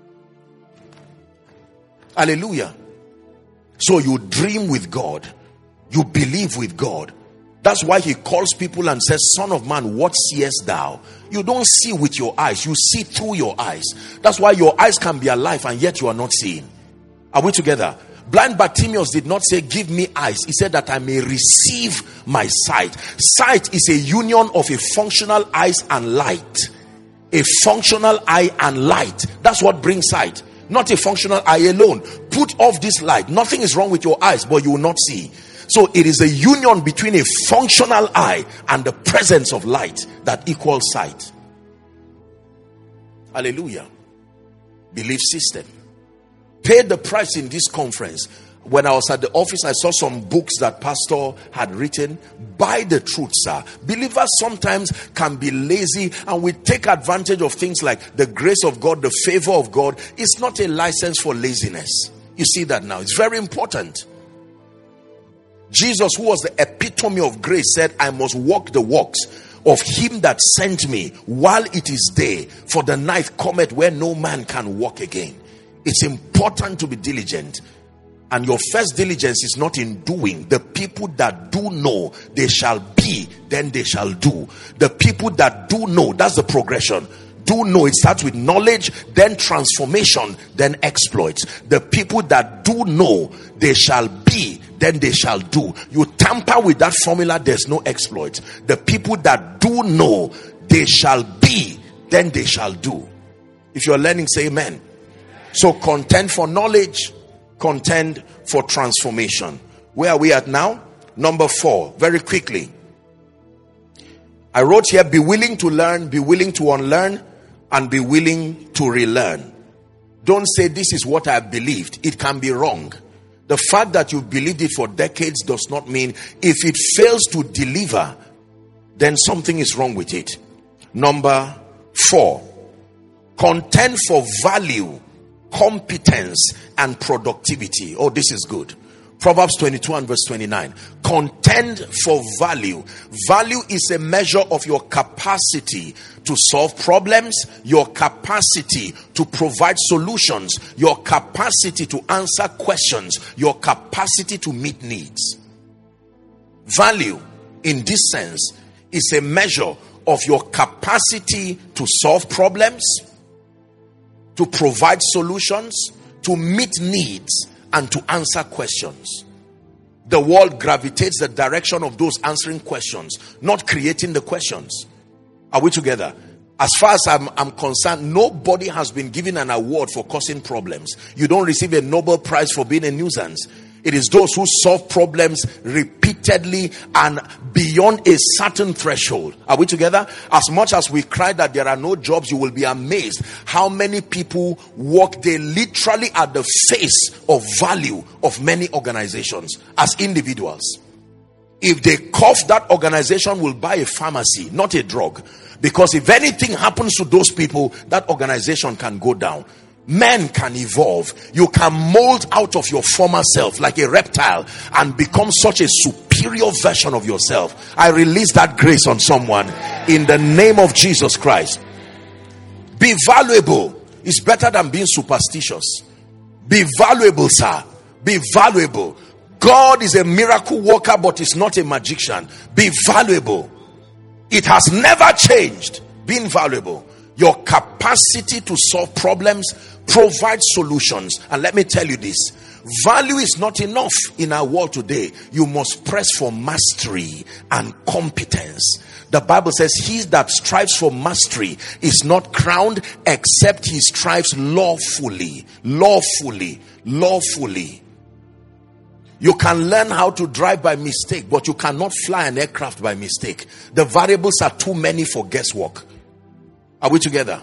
Hallelujah. So you dream with God. You believe with God. That's why he calls people and says, Son of man, what seest thou? You don't see with your eyes, you see through your eyes. That's why your eyes can be alive and yet you are not seeing. Are we together? Blind Bartimaeus did not say, give me eyes. He said that I may receive my sight. Sight is a union of a functional eyes and light. A functional eye and light. That's what brings sight. Not a functional eye alone. Put off this light. Nothing is wrong with your eyes, but you will not see. So it is a union between a functional eye and the presence of light that equals sight. Hallelujah. Belief system. Paid the price in this conference. When I was at the office, I saw some books that pastor had written. Buy the truth, sir. Believers sometimes can be lazy and we take advantage of things like the grace of God, the favor of God. It's not a license for laziness. You see that now. It's very important. Jesus, who was the epitome of grace, said, I must walk the walks of him that sent me while it is day, for the night cometh where no man can walk again. It's important to be diligent. And your first diligence is not in doing. The people that do know, they shall be, then they shall do. The people that do know, that's the progression. Do know, it starts with knowledge, then transformation, then exploits. The people that do know, they shall be, then they shall do. You tamper with that formula, there's no exploit. The people that do know, they shall be, then they shall do. If you're learning, say amen. So contend for knowledge, contend for transformation. Where are we at now? Number four, very quickly. I wrote here, be willing to learn, be willing to unlearn, and be willing to relearn. Don't say this is what I believed. It can be wrong. The fact that you believed it for decades does not mean if it fails to deliver, then something is wrong with it. Number four, contend for value, competence, and productivity. Oh, this is good. Proverbs twenty-two and verse twenty-nine. Contend for value. Value is a measure of your capacity to solve problems, your capacity to provide solutions, your capacity to answer questions, your capacity to meet needs. Value, in this sense, is a measure of your capacity to solve problems, to provide solutions, to meet needs, and to answer questions. The world gravitates the direction of those answering questions, not creating the questions. Are we together? As far as I'm, I'm concerned, nobody has been given an award for causing problems. You don't receive a Nobel Prize for being a nuisance. It is those who solve problems repeatedly and beyond a certain threshold. Are we together? As much as we cry that there are no jobs, you will be amazed how many people work. They literally are the face of value of many organizations as individuals. If they cough, that organization will buy a pharmacy, not a drug. Because if anything happens to those people, that organization can go down. Men can evolve. You can mold out of your former self like a reptile and become such a superior version of yourself. I release that grace on someone in the name of Jesus Christ. Be valuable. It's better than being superstitious. Be valuable, sir. Be valuable. God is a miracle worker, but is not a magician. Be valuable. It has never changed. Being valuable. Your capacity to solve problems, provide solutions. And let me tell you this, value is not enough in our world today. You must press for mastery and competence. The Bible says he that strives for mastery is not crowned except he strives lawfully. Lawfully. Lawfully. You can learn how to drive by mistake, but you cannot fly an aircraft by mistake. The variables are too many for guesswork. Are we together?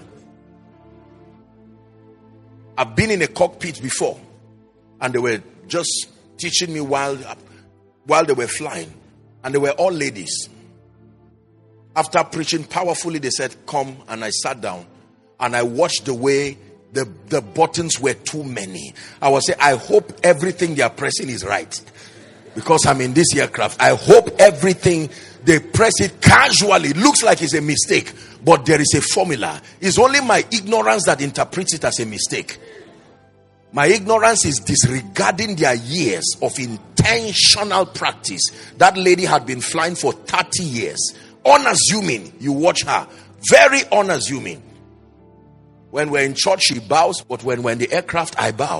I've been in a cockpit before, and they were just teaching me while while they were flying, and they were all ladies. After preaching powerfully, they said, come, and I sat down, and I watched the way the, the buttons were too many. I was saying, I hope everything they are pressing is right, because I'm in this aircraft. I hope everything, they press it casually. It looks like it's a mistake, but there is a formula. It's only my ignorance that interprets it as a mistake. My ignorance is disregarding their years of intense intentional practice. That lady had been flying for thirty years. Unassuming. You watch her. Very unassuming. When we're in church, she bows, but when we're in the aircraft, I bow.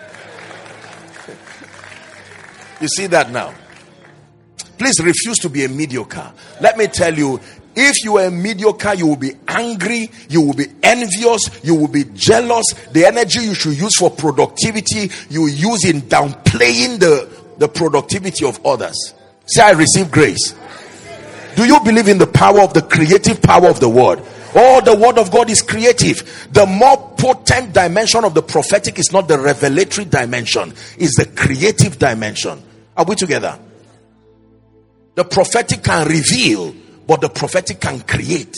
You see that now? Please refuse to be a mediocre. Let me tell you, if you are a mediocre, you will be angry, you will be envious, you will be jealous. The energy you should use for productivity, you use in downplaying the, the productivity of others. Say, I receive grace. Do you believe in the power of the creative power of the word? Oh, the word of God is creative. The more potent dimension of the prophetic is not the revelatory dimension, it's the creative dimension. Are we together? The prophetic can reveal, but the prophetic can create.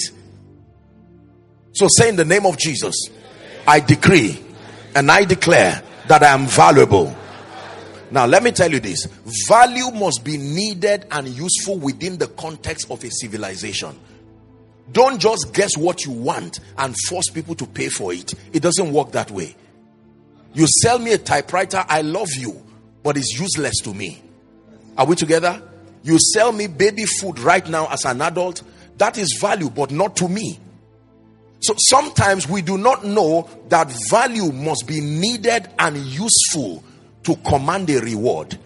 So say, in the name of Jesus, I decree and I declare that I am valuable. Now let me tell you this. Value must be needed and useful within the context of a civilization. Don't just guess what you want and force people to pay for it. It doesn't work that way. You sell me a typewriter, I love you, but it's useless to me. Are we together? You sell me baby food right now as an adult, that is value, but not to me. So sometimes we do not know that value must be needed and useful to command a reward.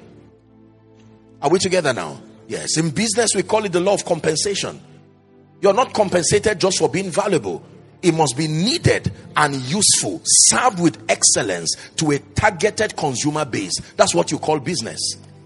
Are we together now? Yes. In business, we call it the law of compensation. You're not compensated just for being valuable. It must be needed and useful, served with excellence to a targeted consumer base. That's what you call business.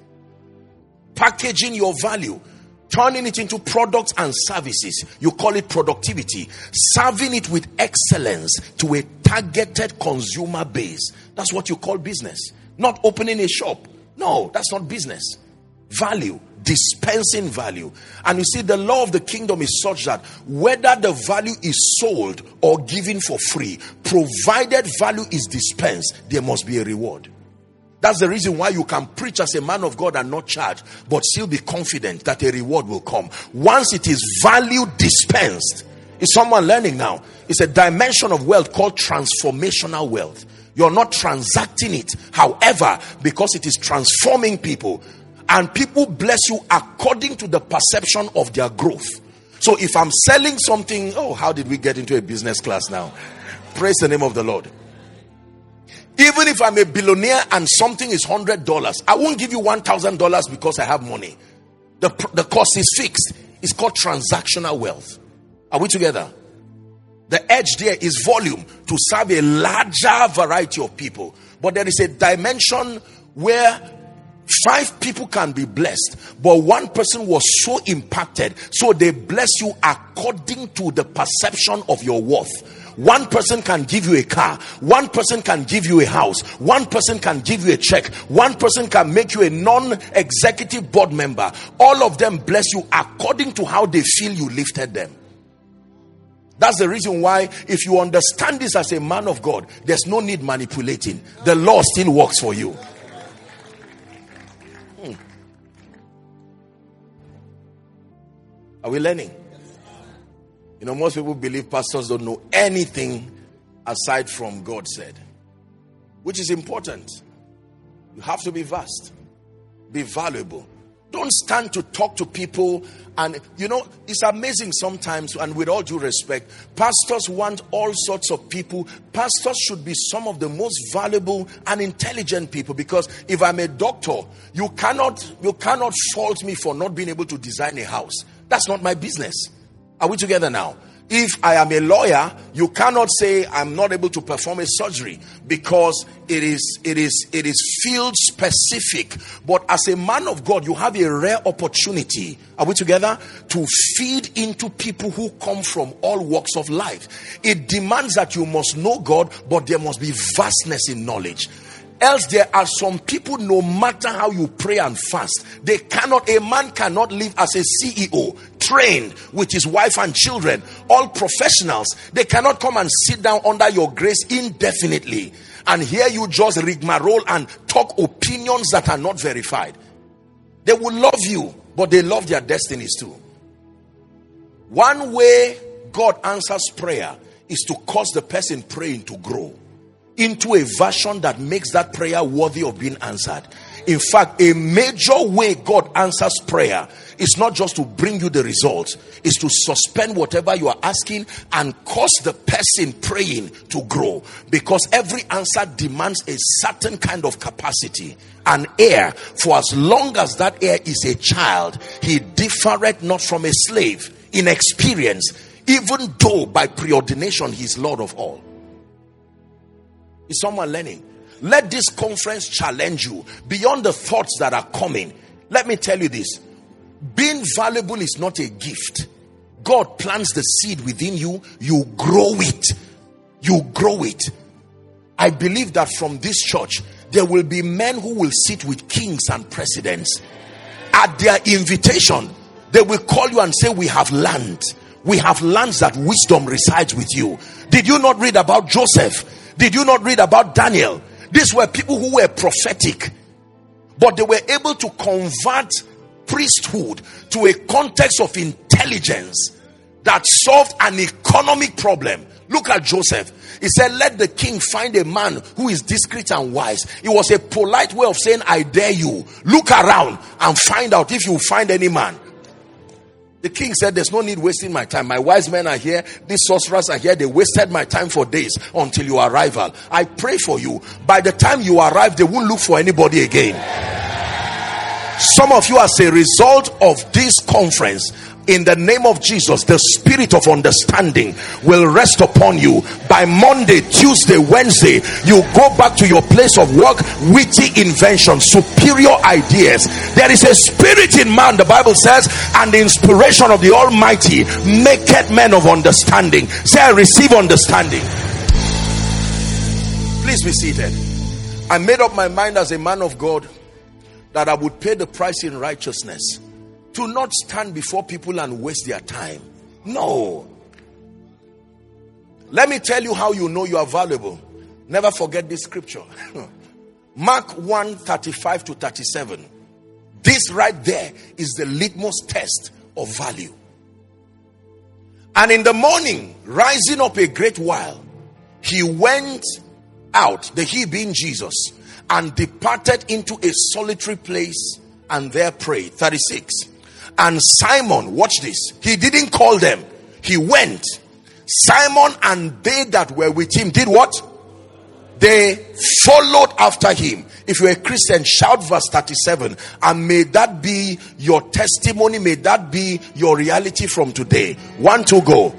Packaging your value, turning it into products and services, you call it productivity. Serving it with excellence to a targeted consumer base, that's what you call business. Not opening a shop. No, that's not business. Value, dispensing value. And you see, the law of the kingdom is such that whether the value is sold or given for free, provided value is dispensed, there must be a reward. That's the reason why you can preach as a man of God and not charge, but still be confident that a reward will come. Once it is value dispensed, is someone learning now? It's a dimension of wealth called transformational wealth. You're not transacting it, however, because it is transforming people. And people bless you according to the perception of their growth. So if I'm selling something, oh, how did we get into a business class now? Praise the name of the Lord. Even if I'm a billionaire and something is one hundred dollars, I won't give you one thousand dollars because I have money. The, the cost is fixed. It's called transactional wealth. Are we together? The edge there is volume to serve a larger variety of people. But there is a dimension where five people can be blessed, but one person was so impacted, so they bless you according to the perception of your worth. One person can give you a car, one person can give you a house, one person can give you a check, one person can make you a non-executive board member. All of them bless you according to how they feel you lifted them. That's the reason why, if you understand this as a man of God, there's no need manipulating. The law still works for you. Hmm. Are we learning? You know, most people believe pastors don't know anything aside from God said, which is important. You have to be vast, be valuable. Don't stand to talk to people. And you know, it's amazing sometimes, and with all due respect, pastors want all sorts of people. Pastors should be some of the most valuable and intelligent people, because if I'm a doctor, you cannot you cannot fault me for not being able to design a house. That's not my business. Are we together now? If I am a lawyer, you cannot say I'm not able to perform a surgery, because it is it is it is field specific. But as a man of God, you have a rare opportunity, are we together, to feed into people who come from all walks of life. It demands that you must know God, but there must be vastness in knowledge. Else there are some people, no matter how you pray and fast, they cannot, a man cannot live as a C E O, trained with his wife and children, all professionals. They cannot come and sit down under your grace indefinitely and hear you just rigmarole and talk opinions that are not verified. They will love you, but they love their destinies too. One way God answers prayer is to cause the person praying to grow into a version that makes that prayer worthy of being answered. In fact, a major way God answers prayer is not just to bring you the results, is to suspend whatever you are asking and cause the person praying to grow. Because every answer demands a certain kind of capacity. An heir, for as long as that heir is a child, he differeth not from a slave in experience, even though by preordination he is Lord of all. Is someone learning? Let this conference challenge you beyond the thoughts that are coming. Let me tell you this. Being valuable is not a gift. God plants the seed within you. You grow it. You grow it. I believe that from this church, there will be men who will sit with kings and presidents. At their invitation, they will call you and say, we have land. We have lands that wisdom resides with you. Did you not read about Joseph? Did you not read about Daniel? These were people who were prophetic, but they were able to convert priesthood to a context of intelligence that solved an economic problem. Look at Joseph. He said, let the king find a man who is discreet and wise. It was a polite way of saying, I dare you. Look around and find out if you find any man. The king said, there's no need wasting my time. My wise men are here. These sorcerers are here. They wasted my time for days until your arrival. I pray for you. By the time you arrive, they won't look for anybody again. Some of you, as a result of this conference, in the name of Jesus, the spirit of understanding will rest upon you. By Monday, Tuesday, Wednesday, you go back to your place of work, witty inventions, superior ideas. There is a spirit in man, the Bible says, and the inspiration of the Almighty maketh men of understanding. Say, I receive understanding. Please be seated. I made up my mind as a man of God that I would pay the price in righteousness. To not stand before people and waste their time. No. Let me tell you how you know you are valuable. Never forget this scripture. Mark one, thirty-five to thirty-seven. This right there is the litmus test of value. And in the morning, rising up a great while, he went out, the he being Jesus, and departed into a solitary place and there prayed. thirty-six. And Simon, watch this, he didn't call them, he went. Simon and they that were with him did what? They followed after him. If you're a Christian, shout verse thirty-seven, and may that be your testimony, may that be your reality from today. One, two, go.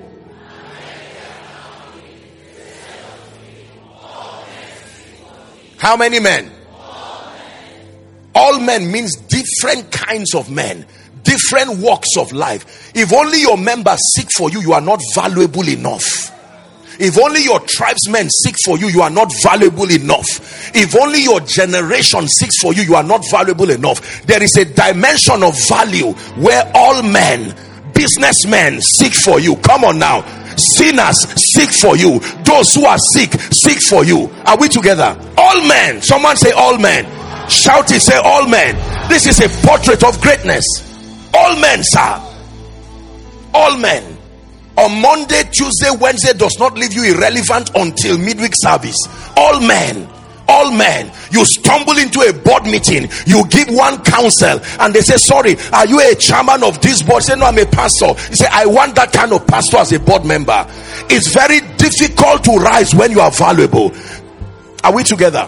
How many men? All men. All men means different kinds of men, different walks of life. If only your members seek for you, you are not valuable enough. If only your tribesmen seek for you, you are not valuable enough. If only your generation seeks for you, you are not valuable enough. There is a dimension of value where all men, businessmen seek for you. Come on now. Sinners seek for you. Those who are sick seek for you. Are we together? All men. Someone say all men. Shout it, say all men. This is a portrait of greatness. All men, sir. All men. On Monday, Tuesday, Wednesday does not leave you irrelevant until midweek service. All men. All men. You stumble into a board meeting, you give one counsel, and they say, sorry, are you a chairman of this board? Say, no, I'm a pastor. You say, I want that kind of pastor as a board member. It's very difficult to rise when you are valuable. Are we together?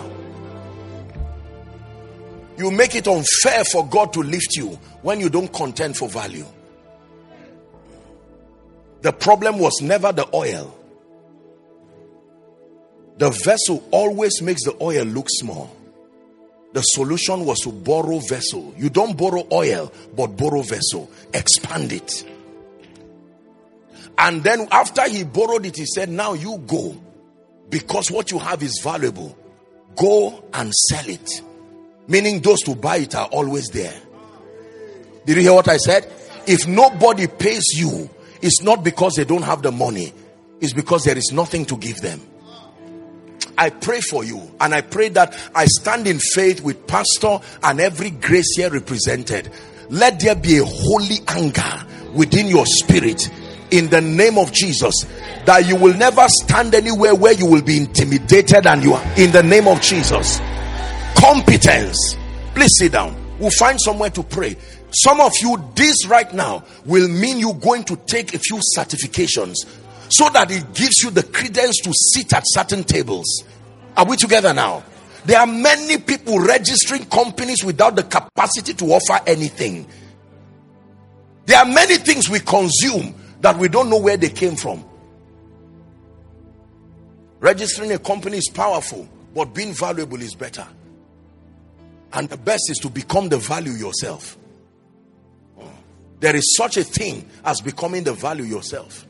You make it unfair for God to lift you when you don't contend for value. The problem was never the oil. The vessel always makes the oil look small. The solution was to borrow vessel. You don't borrow oil, but borrow vessel. Expand it. And then after he borrowed it, he said, now you go. Because what you have is valuable. Go and sell it. Meaning those to buy it are always there. Did you hear what I said? If nobody pays you, it's not because they don't have the money. It's because there is nothing to give them. I pray for you, and I pray that I stand in faith with pastor and every grace here represented. Let there be a holy anger within your spirit in the name of Jesus, that you will never stand anywhere where you will be intimidated, and you are in the name of Jesus. Competence. Please sit down. We'll find somewhere to pray. Some of you, this right now will mean you're going to take a few certifications so that it gives you the credence to sit at certain tables. Are we together now? There are many people registering companies without the capacity to offer anything. There are many things we consume that we don't know where they came from. Registering a company is powerful, but being valuable is better. And the best is to become the value yourself. There is such a thing as becoming the value yourself.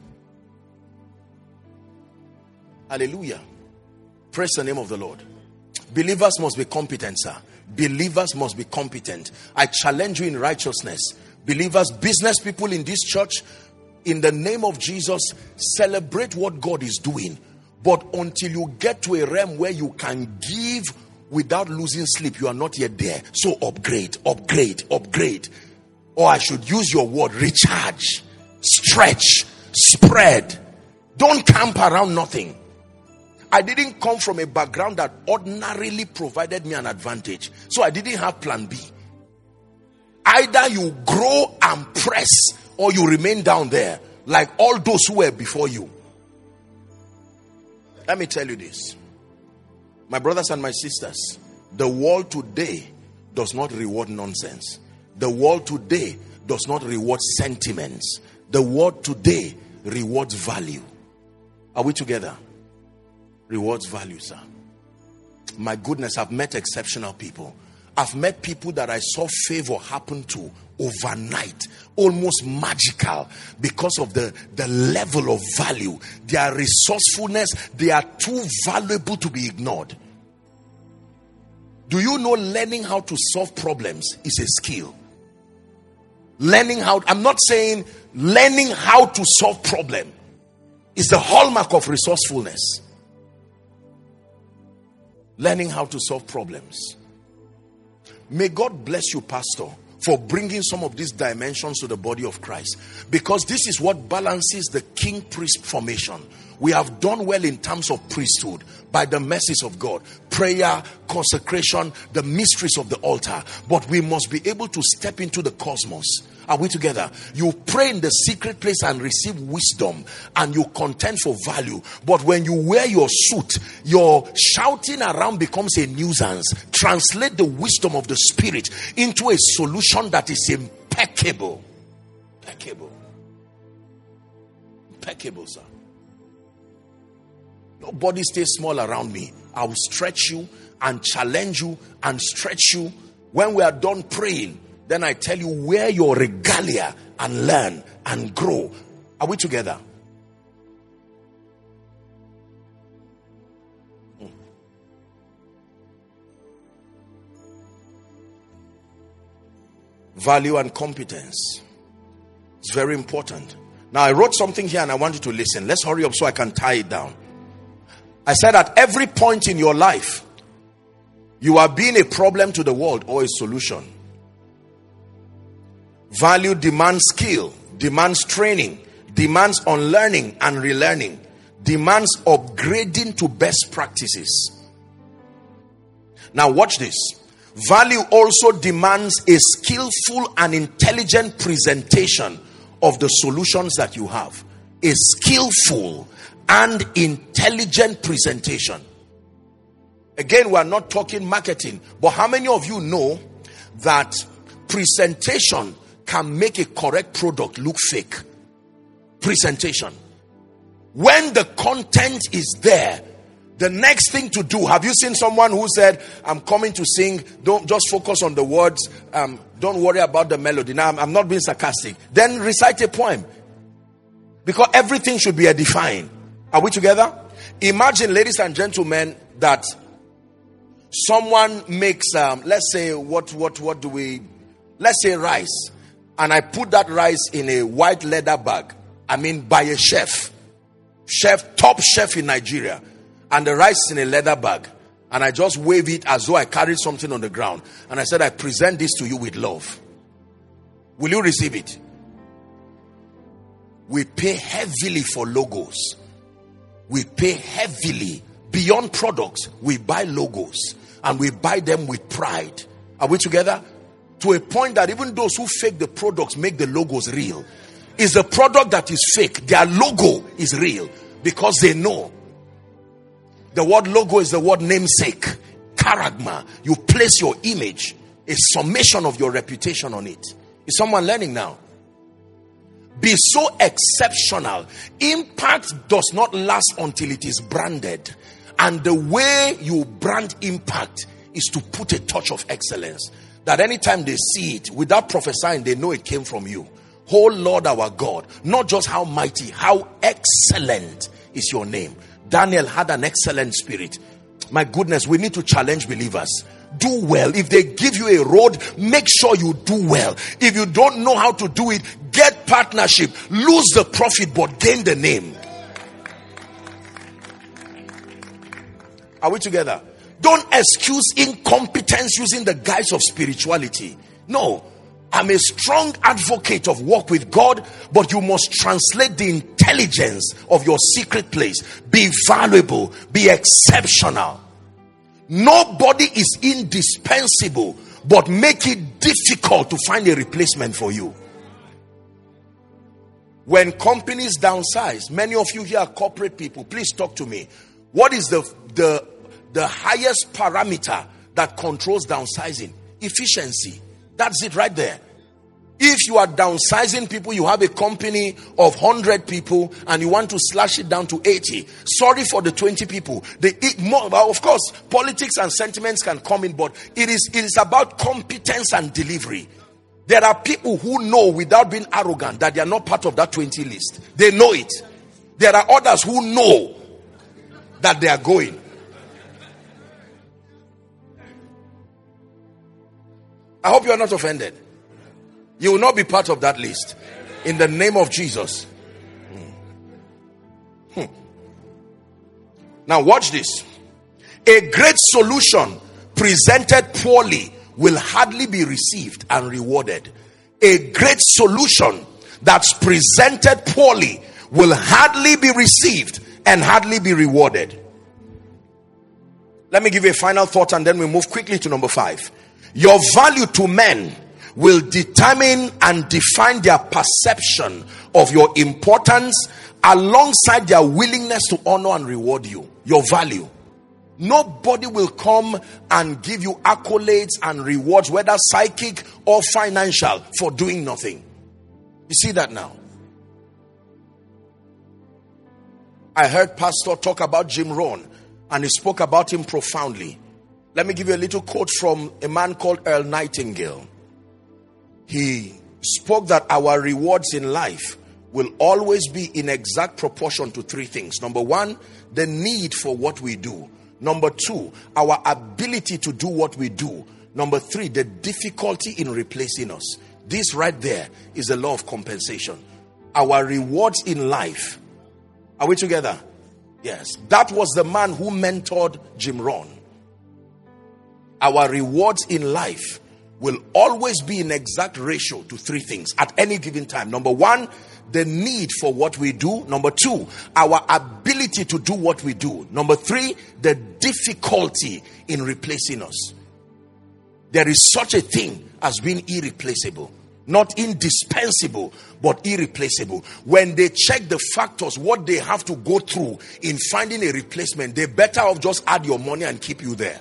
Hallelujah. Praise the name of the Lord. Believers must be competent, sir. Believers must be competent. I challenge you in righteousness. Believers, business people in this church, in the name of Jesus, celebrate what God is doing. But until you get to a realm where you can give without losing sleep, you are not yet there. So upgrade, upgrade, upgrade. Or I should use your word, recharge, stretch, spread. Don't camp around nothing. I didn't come from a background that ordinarily provided me an advantage. So I didn't have plan B. Either you grow and press, or you remain down there like all those who were before you. Let me tell you this. My brothers and my sisters, the world today does not reward nonsense. The world today does not reward sentiments. The world today rewards value. Are we together? Rewards value, sir. My goodness, I've met exceptional people. I've met people that I saw favor happen to overnight, almost magical, because of the, the level of value. Their resourcefulness, they are too valuable to be ignored. Do you know learning how to solve problems is a skill? Learning how, I'm not saying learning how to solve problem is the hallmark of resourcefulness. Learning how to solve problems. May God bless you, Pastor, for bringing some of these dimensions to the body of Christ. Because this is what balances the king-priest formation. We have done well in terms of priesthood by the mercies of God. Prayer, consecration, the mysteries of the altar. But we must be able to step into the cosmos. Are we together? You pray in the secret place and receive wisdom, and you contend for value. But when you wear your suit, your shouting around becomes a nuisance. Translate the wisdom of the Spirit into a solution that is impeccable. Impeccable. Impeccable, sir. Nobody stays small around me. I will stretch you and challenge you and stretch you. When we are done praying, then I tell you wear your regalia and learn and grow. Are we together? Hmm. Value and competence. It's very important. Now I wrote something here and I want you to listen. Let's hurry up so I can tie it down. I said at every point in your life, you are being a problem to the world or a solution. Value demands skill, demands training, demands unlearning and relearning, demands upgrading to best practices. Now watch this. Value also demands a skillful and intelligent presentation of the solutions that you have. A skillful and intelligent presentation. Again, we are not talking marketing, but how many of you know that presentation can make a correct product look fake? Presentation. When the content is there, the next thing to do, have you seen someone who said, I'm coming to sing, don't just focus on the words, um, don't worry about the melody. Now, I'm, I'm not being sarcastic. Then recite a poem. Because everything should be edifying. Are we together? Imagine, ladies and gentlemen, that someone makes, um, let's say, what, what, what do we, let's say rice. And I put that rice in a white leather bag. I mean, by a chef. Chef, top chef in Nigeria. And the rice is in a leather bag. And I just wave it as though I carried something on the ground. And I said, I present this to you with love. Will you receive it? We pay heavily for logos. We pay heavily. Beyond products, we buy logos. And we buy them with pride. Are we together? To a point that even those who fake the products make the logos real. It's the product that is fake. Their logo is real because they know. The word logo is the word namesake. Charagma. You place your image, a summation of your reputation on it. Is someone learning now? Be so exceptional. Impact does not last until it is branded. And the way you brand impact is to put a touch of excellence. That anytime they see it, without prophesying, they know it came from you. Oh Lord our God, not just how mighty, how excellent is your name. Daniel had an excellent spirit. My goodness, we need to challenge believers. Do well. If they give you a road, make sure you do well. If you don't know how to do it, get partnership. Lose the profit, but gain the name. Are we together? Don't excuse incompetence using the guise of spirituality. No. I'm a strong advocate of walk with God, but you must translate the intelligence of your secret place. Be valuable. Be exceptional. Nobody is indispensable, but make it difficult to find a replacement for you. When companies downsize, many of you here are corporate people. Please talk to me. What is the the the highest parameter that controls downsizing? Efficiency. That's it right there. If you are downsizing people, you have a company of one hundred people and you want to slash it down to eighty. Sorry for the twenty people. They eat more. Well, of course, politics and sentiments can come in, but it is, it is about competence and delivery. There are people who know without being arrogant that they are not part of that twenty list. They know it. There are others who know that they are going. I hope you are not offended. You will not be part of that list. In the name of Jesus. Hmm. Hmm. Now watch this. A great solution presented poorly will hardly be received and rewarded. A great solution that's presented poorly will hardly be received and hardly be rewarded. Let me give you a final thought and then we move quickly to number five. Your value to men will determine and define their perception of your importance alongside their willingness to honor and reward you. Your value. Nobody will come and give you accolades and rewards, whether psychic or financial, for doing nothing. You see that now? I heard Pastor talk about Jim Rohn and he spoke about him profoundly. Let me give you a little quote from a man called Earl Nightingale. He spoke that our rewards in life will always be in exact proportion to three things. Number one, the need for what we do. Number two, our ability to do what we do. Number three, the difficulty in replacing us. This right there is the law of compensation. Our rewards in life. Are we together? Yes. That was the man who mentored Jim Rohn. Our rewards in life will always be in exact ratio to three things at any given time. Number one, the need for what we do. Number two, our ability to do what we do. Number three, the difficulty in replacing us. There is such a thing as being irreplaceable. Not indispensable, but irreplaceable. When they check the factors, what they have to go through in finding a replacement, they better off just add your money and keep you there.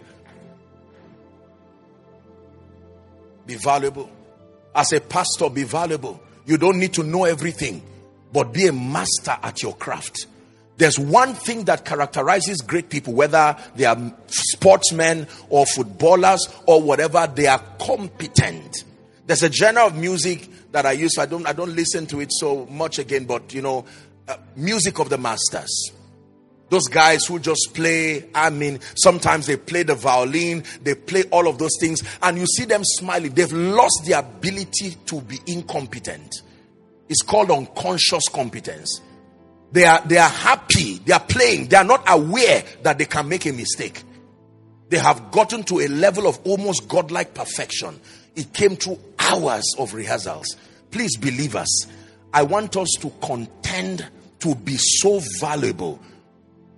Be valuable. As a pastor, be valuable. You don't need to know everything, but be a master at your craft. There's one thing that characterizes great people, whether they are sportsmen or footballers or whatever, they are competent. There's a genre of music that I use. I don't, I don't listen to it so much again, but you know, uh, music of the masters. Those guys who just play, I mean, sometimes they play the violin, they play all of those things, and you see them smiling. They've lost the ability to be incompetent. It's called unconscious competence. They are, they are happy, they are playing, they are not aware that they can make a mistake. They have gotten to a level of almost godlike perfection. It came through hours of rehearsals. Please, believers, I want us to contend to be so valuable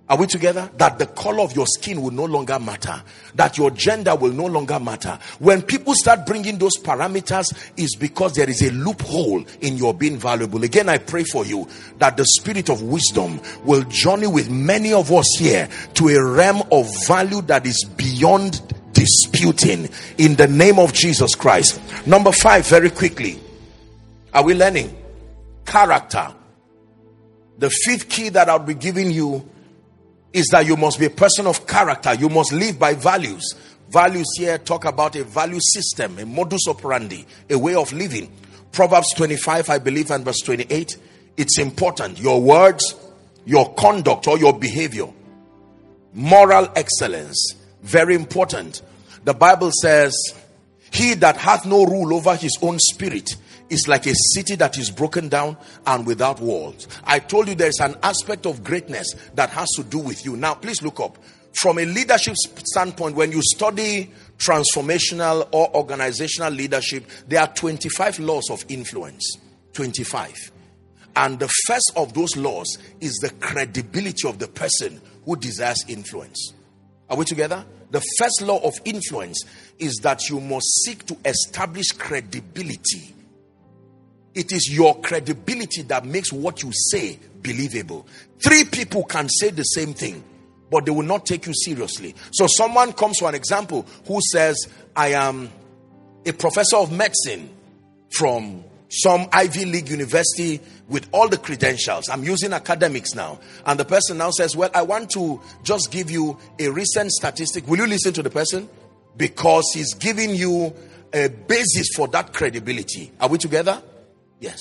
Are we together? That the color of your skin will no longer matter. That your gender will no longer matter. When people start bringing those parameters, is because there is a loophole in your being valuable. Again, I pray for you that the spirit of wisdom will journey with many of us here to a realm of value that is beyond disputing, in the name of Jesus Christ. Number five, very quickly. Are we learning? Character. The fifth key that I'll be giving you is that you must be a person of character. You must live by values. Values here talk about a value system, a modus operandi, a way of living. Proverbs twenty-five, I believe, and verse twenty-eight. It's important. Your words, your conduct, or your behavior. Moral excellence. Very important. The Bible says, he that hath no rule over his own spirit is like a city that is broken down and without walls. I told you there's an aspect of greatness that has to do with you. Now, please look up. From a leadership standpoint, when you study transformational or organizational leadership, there are twenty-five laws of influence. twenty-five. And the first of those laws is the credibility of the person who desires influence. Are we together? The first law of influence is that you must seek to establish credibility. It is your credibility that makes what you say believable. Three people can say the same thing, but they will not take you seriously. So someone comes, for an example, who says, I am a professor of medicine from some Ivy League university with all the credentials. I'm using academics now. And the person now says, well, I want to just give you a recent statistic. Will you listen to the person? Because he's giving you a basis for that credibility. Are we together? Yes.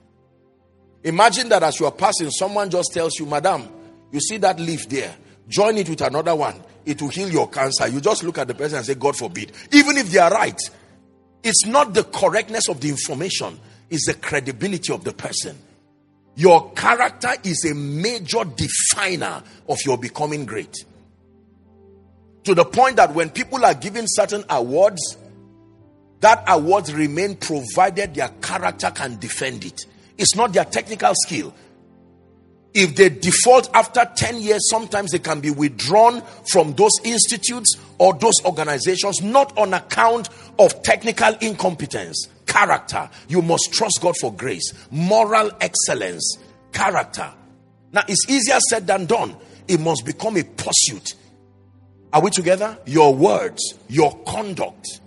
Imagine that as you are passing, someone just tells you, madam, you see that leaf there? Join it with another one. It will heal your cancer. You just look at the person and say, God forbid. Even if they are right, it's not the correctness of the information, it's the credibility of the person. Your character is a major definer of your becoming great. To the point that when people are given certain awards, that awards remain provided their character can defend it. It's not their technical skill. If they default after ten years, sometimes they can be withdrawn from those institutes or those organizations, not on account of technical incompetence. Character. You must trust God for grace. Moral excellence. Character. Now, it's easier said than done. It must become a pursuit. Are we together? Your words, your conduct.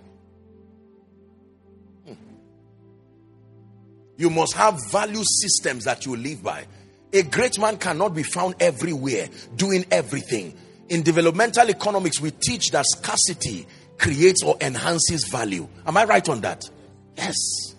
You must have value systems that you live by. A great man cannot be found everywhere doing everything. In developmental economics, we teach that scarcity creates or enhances value. Am I right on that? Yes.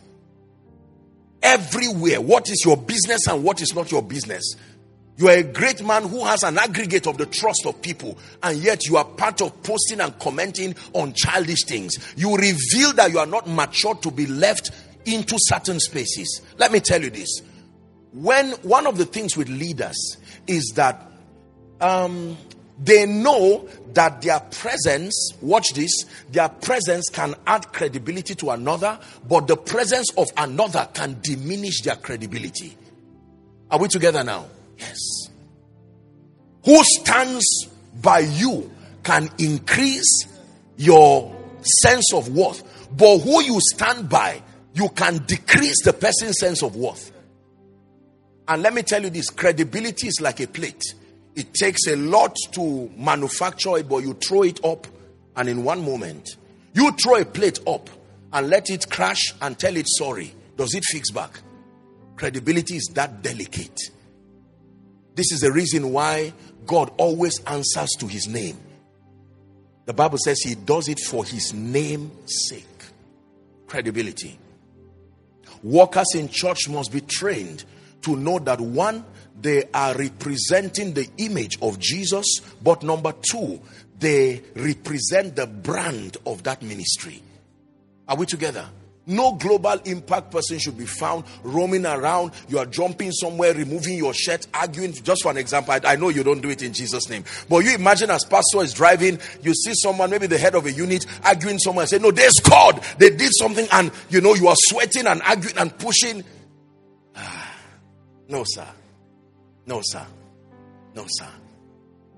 Everywhere. What is your business and what is not your business? You are a great man who has an aggregate of the trust of people, and yet you are part of posting and commenting on childish things. You reveal that you are not mature to be left into certain spaces. Let me tell you this. When one of the things with leaders is that um, they know that their presence, watch this, their presence can add credibility to another, but the presence of another can diminish their credibility. Are we together now? Yes. Who stands by you can increase your sense of worth, but who you stand by, you can decrease the person's sense of worth. And let me tell you this, credibility is like a plate. It takes a lot to manufacture it, but you throw it up, and in one moment, you throw a plate up and let it crash and tell it sorry. Does it fix back? Credibility is that delicate. This is the reason why God always answers to his name. The Bible says he does it for his name's sake. Credibility. Workers in church must be trained to know that, one, they are representing the image of Jesus, but number two, they represent the brand of that ministry. Are we together? No global impact person should be found roaming around. You are jumping somewhere, removing your shirt, arguing. Just for an example, I, I know you don't do it in Jesus' name, but you imagine as pastor is driving, you see someone, maybe the head of a unit, arguing someone and say, no, they scored, they did something, and you know you are sweating and arguing and pushing. Ah, no, sir. No, sir. No, sir.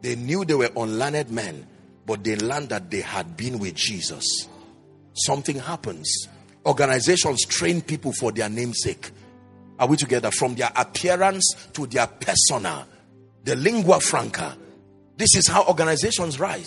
They knew they were unlearned men, but they learned that they had been with Jesus. Something happens. Organizations train people for their namesake. Are we together? From their appearance to their persona, the lingua franca. This is how organizations rise.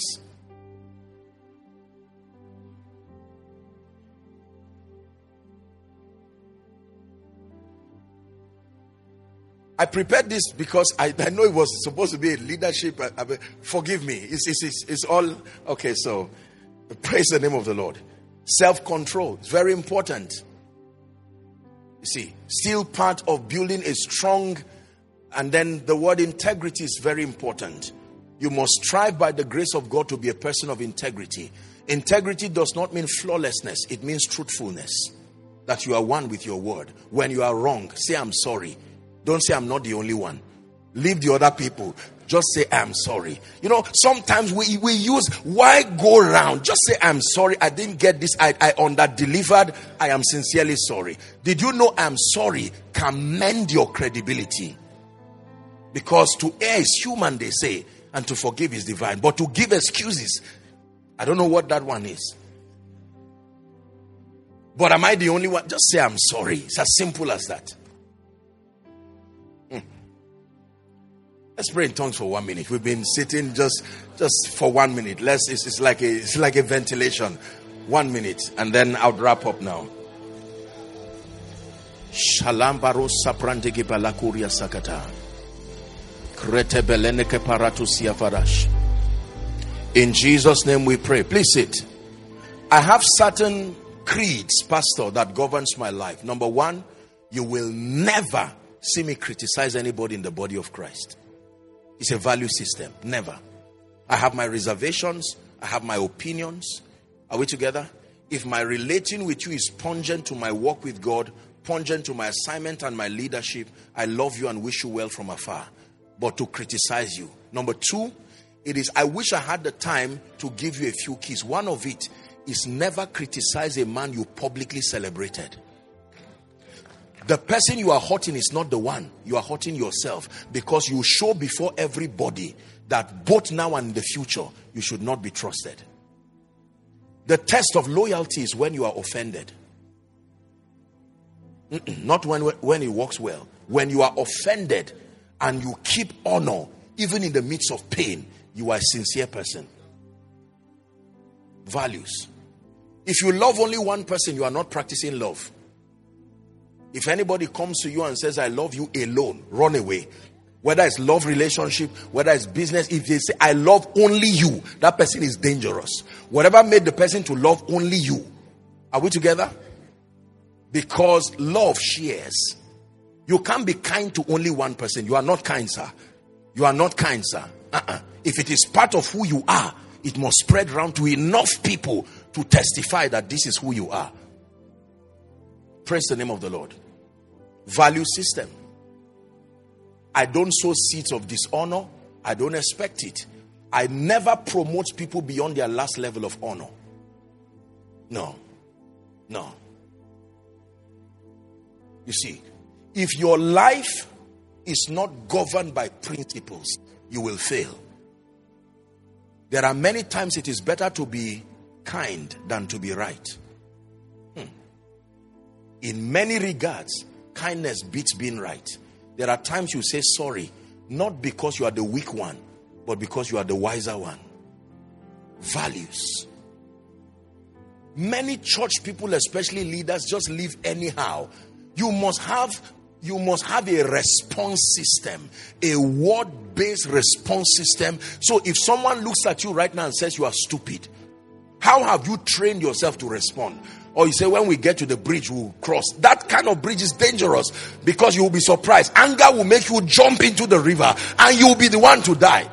I prepared this because I, I know it was supposed to be a leadership. I, I, forgive me. It's, it's, it's, it's all okay. So, praise the name of the Lord. Self-control is very important. You see, still part of building a strong, and then the word integrity is very important. You must strive by the grace of God to be a person of integrity. Integrity does not mean flawlessness. It means truthfulness. That you are one with your word. When you are wrong, say I'm sorry. Don't say I'm not the only one. Leave the other people. Just say I'm sorry. You know, sometimes we, we use, why go around? Just say I'm sorry. I didn't get this. I, I under-delivered. I am sincerely sorry. Did you know I'm sorry can mend your credibility? Because to err is human, they say, and to forgive is divine. But to give excuses, I don't know what that one is. But am I the only one? Just say I'm sorry. It's as simple as that. Let's pray in tongues for one minute. We've been sitting just just for one minute. Let's it's, it's like a it's like a ventilation. One minute, and then I'll wrap up now. Shalom baros saprantege balakuria sakata. Krete beleneke paratusia farash. In Jesus' name we pray. Please sit. I have certain creeds, Pastor, that governs my life. Number one, you will never see me criticize anybody in the body of Christ. It's a value system. Never. I have my reservations. I have my opinions. Are we together? If my relating with you is pungent to my walk with God, pungent to my assignment and my leadership, I love you and wish you well from afar. But to criticize you. Number two, it is, I wish I had the time to give you a few keys. One of it is never criticize a man you publicly celebrated. The person you are hurting is not the one. You are hurting yourself because you show before everybody that both now and in the future, you should not be trusted. The test of loyalty is when you are offended. Mm-mm, not when, when it works well. When you are offended and you keep honor, even in the midst of pain, you are a sincere person. Values. If you love only one person, you are not practicing love. If anybody comes to you and says, I love you alone, run away. Whether it's love relationship, whether it's business, if they say, I love only you, that person is dangerous. Whatever made the person to love only you. Are we together? Because love shares. You can't be kind to only one person. You are not kind, sir. You are not kind, sir. Uh-uh. If it is part of who you are, it must spread around to enough people to testify that this is who you are. Praise the name of the Lord. Value system. I don't sow seeds of dishonor. I don't expect it. I never promote people beyond their last level of honor. No. No. You see, if your life is not governed by principles, you will fail. There are many times it is better to be kind than to be right. Hmm. In many regards, kindness beats being right. There are times you say sorry, not because you are the weak one, but because you are the wiser one. Values. Many church people, especially leaders, just live anyhow. You must have, you must have a response system, a word-based response system. So if someone looks at you right now and says you are stupid, how have you trained yourself to respond? Or you say, when we get to the bridge, we'll cross. That kind of bridge is dangerous because you will be surprised. Anger will make you jump into the river and you will be the one to die.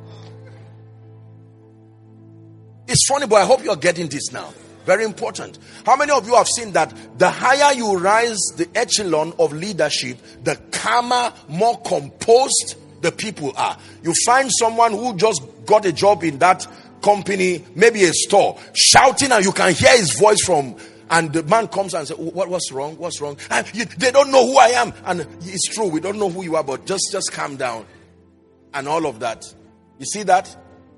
It's funny, but I hope you're getting this now. Very important. How many of you have seen that the higher you rise the echelon of leadership, the calmer, more composed the people are. You find someone who just got a job in that company, maybe a store, shouting, and you can hear his voice from, and the man comes and says, what, what's wrong? What's wrong? And you, they don't know who I am. And it's true, we don't know who you are, but just, just calm down. And all of that. You see that?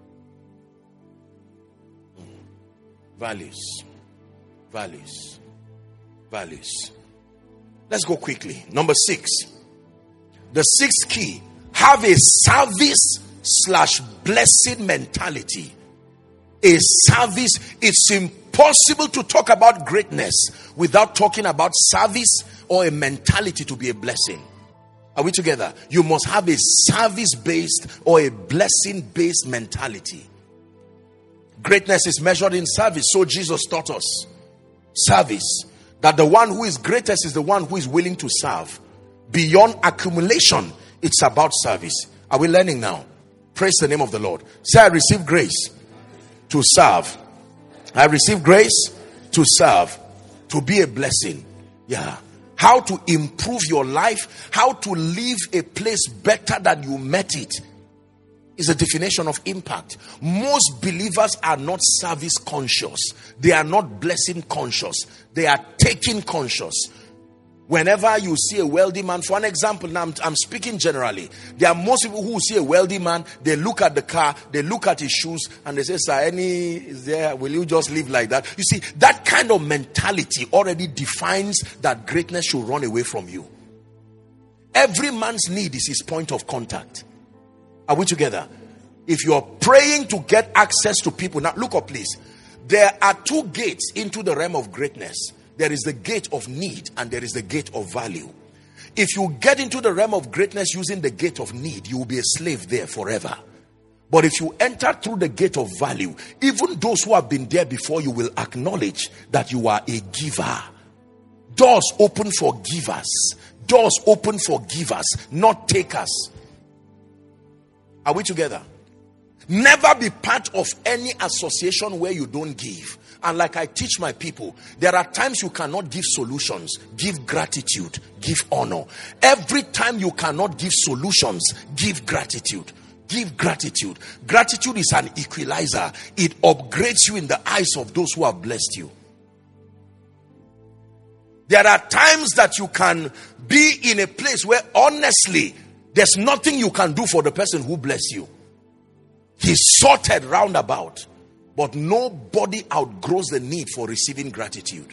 Values. Values. Values. Let's go quickly. Number six. The sixth key. Have a service slash blessing mentality. A service. It's impossible to talk about greatness without talking about service or a mentality to be a blessing. Are we together? You must have a service-based or a blessing-based mentality. Greatness is measured in service. So Jesus taught us service. That the one who is greatest is the one who is willing to serve. Beyond accumulation, it's about service. Are we learning now? Praise the name of the Lord. Say, I receive grace to serve. I receive grace to serve. To be a blessing. Yeah. How to improve your life. How to leave a place better than you met it. Is a definition of impact. Most believers are not service conscious. They are not blessing conscious. They are taking conscious. Whenever you see a wealthy man, for an example, now I'm, I'm speaking generally. There are most people who see a wealthy man, they look at the car, they look at his shoes, and they say, sir, any is there? Will you just live like that? You see, that kind of mentality already defines that greatness should run away from you. Every man's need is his point of contact. Are we together? If you're praying to get access to people, now look up please. There are two gates into the realm of greatness. There is the gate of need and there is the gate of value. If you get into the realm of greatness using the gate of need, you will be a slave there forever. But if you enter through the gate of value, even those who have been there before you will acknowledge that you are a giver. Doors open for givers. Doors open for givers, not takers. Are we together? Never be part of any association where you don't give. And like I teach my people, there are times you cannot give solutions. Give gratitude. Give honor. Every time you cannot give solutions, give gratitude. Give gratitude. Gratitude is an equalizer. It upgrades you in the eyes of those who have blessed you. There are times that you can be in a place where honestly, there's nothing you can do for the person who blessed you. He's sorted roundabout. But nobody outgrows the need for receiving gratitude.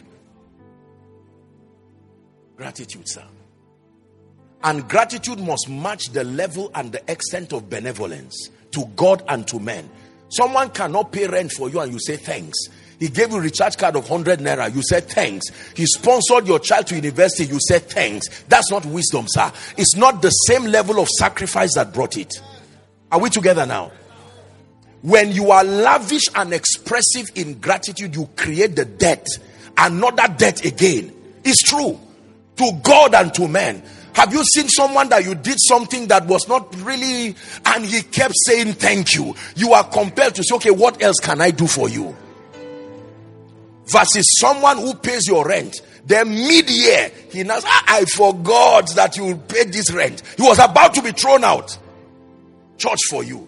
Gratitude, sir. And gratitude must match the level and the extent of benevolence to God and to men. Someone cannot pay rent for you and you say thanks. He gave you a recharge card of one hundred naira. You said thanks. He sponsored your child to university. You said thanks. That's not wisdom, sir. It's not the same level of sacrifice that brought it. Are we together now? When you are lavish and expressive in gratitude, you create the debt. Another debt again. It's true. To God and to men. Have you seen someone that you did something that was not really, and he kept saying thank you? You are compelled to say, okay, what else can I do for you? Versus someone who pays your rent. Then mid-year, he knows, I forgot that you paid this rent. He was about to be thrown out. Church for you.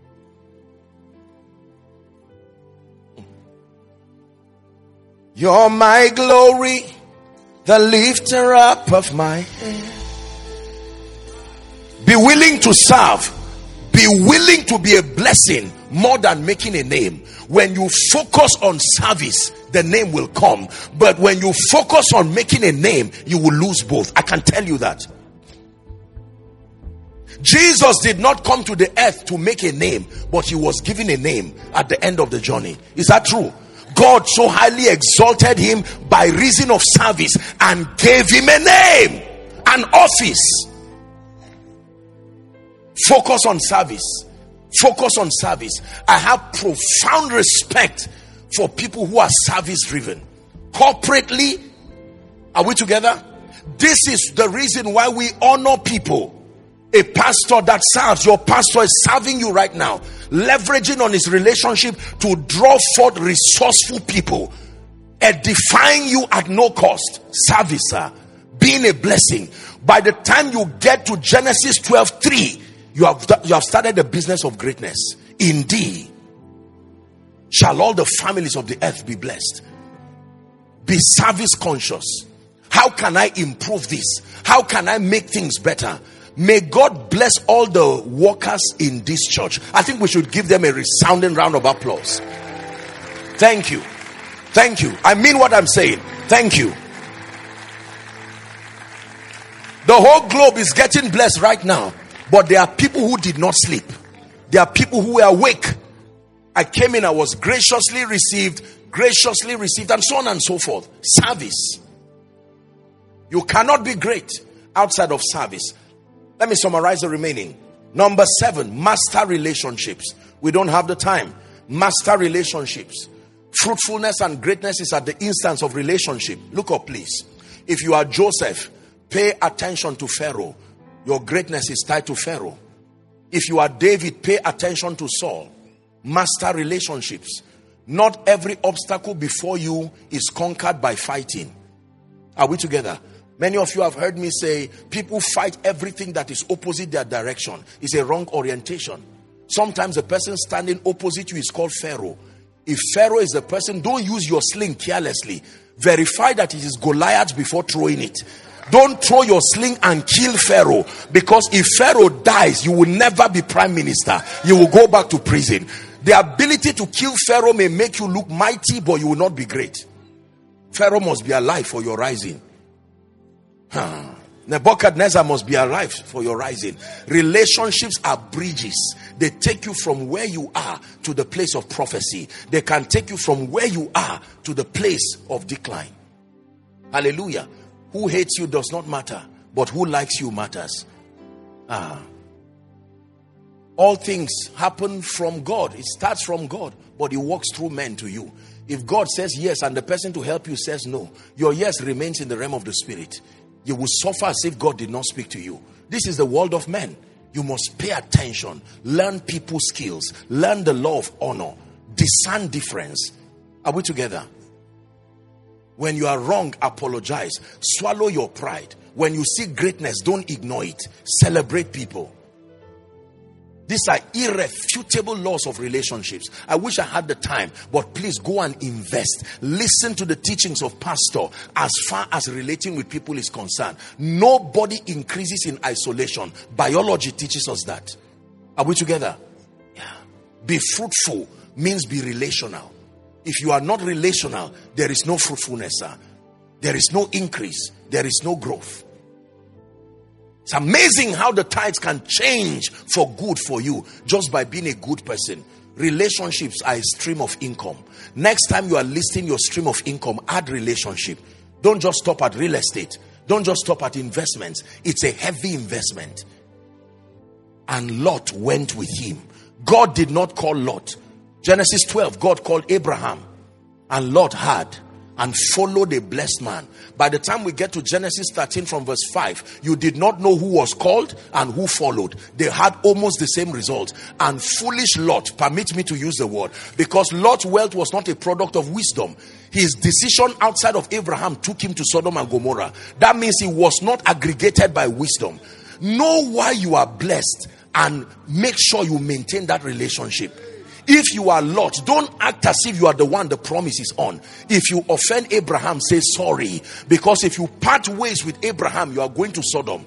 You're my glory, the lifter up of my head. Be willing to serve. Be willing to be a blessing more than making a name. When you focus on service, the name will come. But when you focus on making a name, you will lose both. I can tell you that. Jesus did not come to the earth to make a name, but he was given a name at the end of the journey. Is that true? God so highly exalted him by reason of service and gave him a name, an office. Focus on service. Focus on service. I have profound respect for people who are service driven. Corporately, are we together? This is the reason why we honor people. A pastor that serves, your pastor is serving you right now, leveraging on his relationship to draw forth resourceful people, edifying you at no cost. Service, sir. Being a blessing. By the time you get to Genesis twelve three, you have, you have started the business of greatness. Indeed, shall all the families of the earth be blessed. Be service conscious. How can I improve this? How can I make things better? May God bless all the workers in this church. I think we should give them a resounding round of applause. Thank you. Thank you. I mean what I'm saying. Thank you. The whole globe is getting blessed right now. But there are people who did not sleep. There are people who were awake. I came in, I was graciously received, graciously received, and so on and so forth. Service. You cannot be great outside of service. Let me summarize the remaining. Number seven, master relationships. We don't have the time. Master relationships. Fruitfulness and greatness is at the instance of relationship. Look up, please. If you are Joseph, pay attention to Pharaoh. Your greatness is tied to Pharaoh. If you are David, pay attention to Saul. Master relationships. Not every obstacle before you is conquered by fighting. Are we together? Many of you have heard me say, people fight everything that is opposite their direction. It's a wrong orientation. Sometimes the person standing opposite you is called Pharaoh. If Pharaoh is the person, don't use your sling carelessly. Verify that it is Goliath before throwing it. Don't throw your sling and kill Pharaoh, because if Pharaoh dies, you will never be prime minister. You will go back to prison. The ability to kill Pharaoh may make you look mighty, but you will not be great. Pharaoh must be alive for your rising. Huh. Nebuchadnezzar must be alive for your rising. Relationships are bridges. They take you from where you are to the place of prophecy. They can take you from where you are to the place of decline. Hallelujah. Who hates you does not matter, but who likes you matters. Ah. All things happen from God. It starts from God, but it walks through men to you. If God says yes and the person to help you says no, your yes remains in the realm of the spirit. You will suffer as if God did not speak to you. This is the world of men. You must pay attention, learn people's skills, learn the law of honor, discern difference. Are we together? When you are wrong, apologize. Swallow your pride. When you see greatness, don't ignore it. Celebrate people. These are irrefutable laws of relationships. I wish I had the time, but please go and invest. Listen to the teachings of pastor as far as relating with people is concerned. Nobody increases in isolation. Biology teaches us that. Are we together? Yeah. Be fruitful means be relational. If you are not relational, there is no fruitfulness, sir. There is no increase. There is no growth. It's amazing how the tides can change for good for you just by being a good person. Relationships are a stream of income. Next time you are listing your stream of income, add relationship. Don't just stop at real estate. Don't just stop at investments. It's a heavy investment. And Lot went with him. God did not call Lot. Genesis twelve, God called Abraham, and Lot had and followed a blessed man. By the time we get to Genesis thirteen from verse five, you did not know who was called and who followed. They had almost the same result. And foolish Lot, permit me to use the word, because Lot's wealth was not a product of wisdom. His decision outside of Abraham took him to Sodom and Gomorrah. That means he was not aggregated by wisdom. Know why you are blessed and make sure you maintain that relationship. If you are Lot, don't act as if you are the one the promise is on. If you offend Abraham, say sorry. Because if you part ways with Abraham, you are going to Sodom.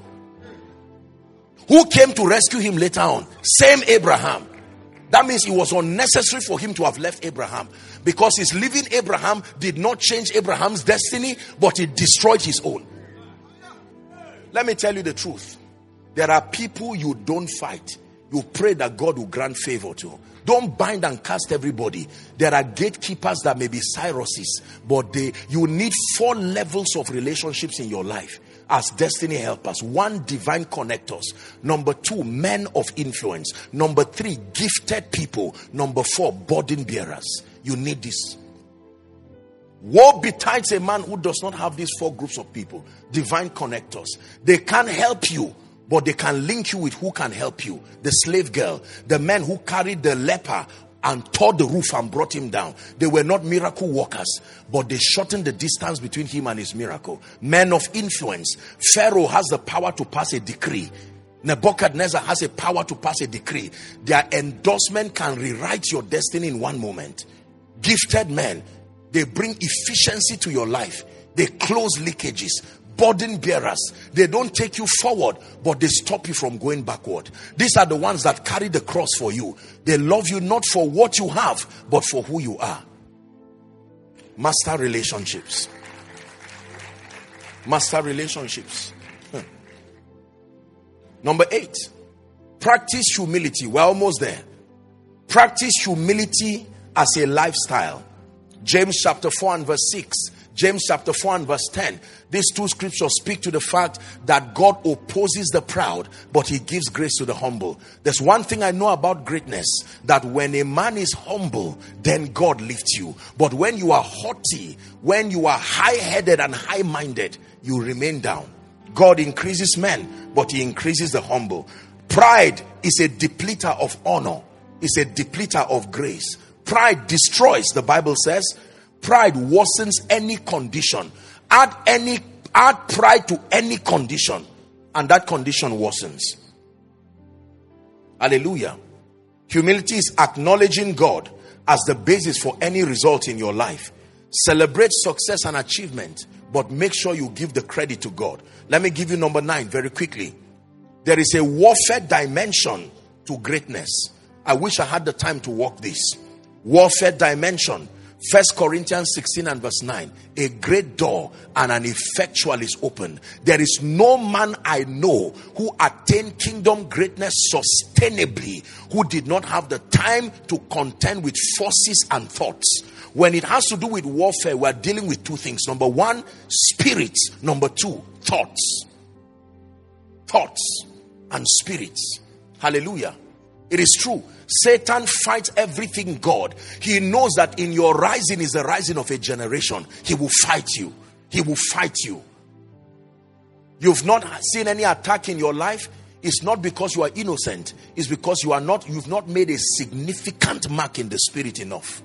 Who came to rescue him later on? Same Abraham. That means it was unnecessary for him to have left Abraham. Because his leaving Abraham did not change Abraham's destiny, but it destroyed his own. Let me tell you the truth. There are people you don't fight. You pray that God will grant favor to. Don't bind and cast everybody. There are gatekeepers that may be Cyruses, but they, you need four levels of relationships in your life as destiny helpers. One, divine connectors. Number two, men of influence. Number three, gifted people. Number four, burden bearers. You need this. Woe betides a man who does not have these four groups of people. Divine connectors. They can't help you, but they can link you with who can help you. The slave girl, the man who carried the leper and tore the roof and brought him down. They were not miracle workers, but they shortened the distance between him and his miracle. Men of influence. Pharaoh has the power to pass a decree. Nebuchadnezzar has a power to pass a decree. Their endorsement can rewrite your destiny in one moment. Gifted men. They bring efficiency to your life. They close leakages. burden bearers. They don't take you forward, but they stop you from going backward. These are the ones that carry the cross for you. They love you not for what you have, but for who you are. Master relationships. Master relationships. Hmm. Number eight, practice humility. We're almost there. Practice humility as a lifestyle. James chapter four and verse six. James chapter four and verse ten. These two scriptures speak to the fact that God opposes the proud, but he gives grace to the humble. There's one thing I know about greatness, that when a man is humble, then God lifts you. But when you are haughty, when you are high-headed and high-minded, you remain down. God increases men, but he increases the humble. Pride is a depleter of honor. It's a depleter of grace. Pride destroys, the Bible says. Pride worsens any condition. Add any, add pride to any condition, and that condition worsens. Hallelujah. Humility is acknowledging God as the basis for any result in your life. Celebrate success and achievement, but make sure you give the credit to God. Let me give you number nine very quickly. There is a warfare dimension to greatness. I wish I had the time to walk this. Warfare dimension. First Corinthians sixteen and verse nine. A great door and an effectual is opened. There is no man I know who attained kingdom greatness sustainably who did not have the time to contend with forces and thoughts. When it has to do with warfare, we are dealing with two things. Number one, spirits. Number two, thoughts. Thoughts and spirits. Hallelujah. It is true. Satan fights everything God. He knows that in your rising is the rising of a generation. He will fight you. He will fight you. You've not seen any attack in your life. It's not because you are innocent. It's because you are not, you've not made a significant mark in the spirit enough.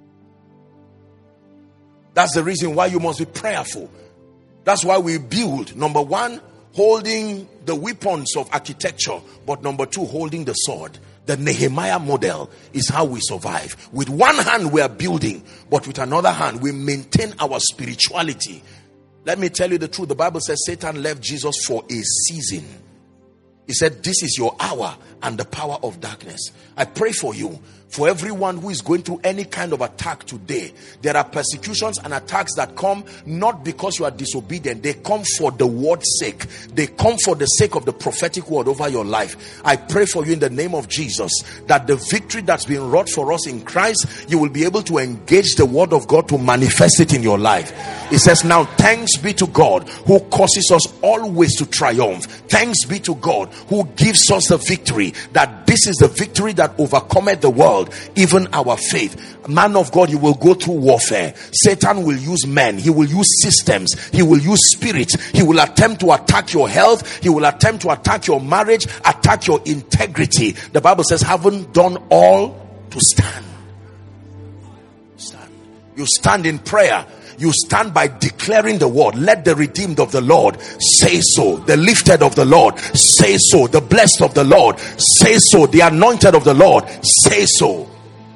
That's the reason why you must be prayerful. That's why we build. Number one, holding the weapons of architecture. But number two, holding the sword. The Nehemiah model is how we survive. With one hand we are building, but with another hand we maintain our spirituality. Let me tell you the truth. The Bible says Satan left Jesus for a season. He said, this is your hour and the power of darkness. I pray for you, for everyone who is going through any kind of attack today. There are persecutions and attacks that come not because you are disobedient. They come for the word's sake. They come for the sake of the prophetic word over your life. I pray for you in the name of Jesus that the victory that's been wrought for us in Christ, you will be able to engage the word of God to manifest it in your life. It says, now thanks be to God who causes us always to triumph. Thanks be to God who gives us the victory, that this is the victory that overcometh the world, even our faith. Man of God, you will go through warfare. Satan will use men. He will use systems. He will use spirits. He will attempt to attack your health. He will attempt to attack your marriage, attack your integrity. The Bible says, haven't done all to stand. Stand. You stand in prayer. You stand by declaring the word. Let the redeemed of the Lord say so. The lifted of the Lord say so. The blessed of the Lord say so. The anointed of the Lord say so.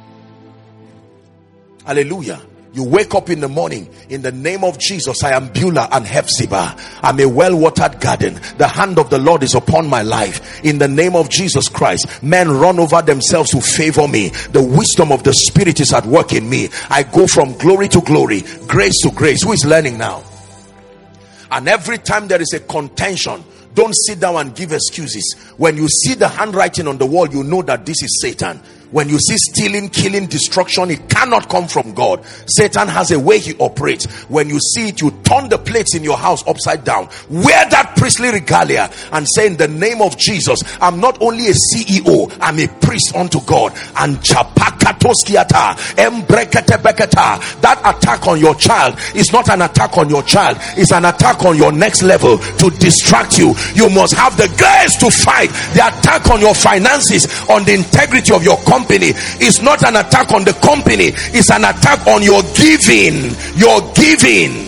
Hallelujah. You wake up in the morning, in the name of Jesus, I am Beulah and Hephzibah. I'm a well-watered garden. The hand of the Lord is upon my life. In the name of Jesus Christ, men run over themselves to favor me. The wisdom of the Spirit is at work in me. I go from glory to glory, grace to grace. Who is learning now? And every time there is a contention, don't sit down and give excuses. When you see the handwriting on the wall, you know that this is Satan. When you see stealing, killing, destruction, it cannot come from God. Satan has a way he operates. When you see it, you turn the plates in your house upside down. Wear that priestly regalia and say, in the name of Jesus, I'm not only a C E O, I'm a priest unto God. And chapakatoskiata, embreketebeketa. That attack on your child is not an attack on your child. It's an attack on your next level to distract you. You must have the grace to fight. The attack on your finances, on the integrity of your company, is not an attack on the company. It's an attack on your giving. Your giving.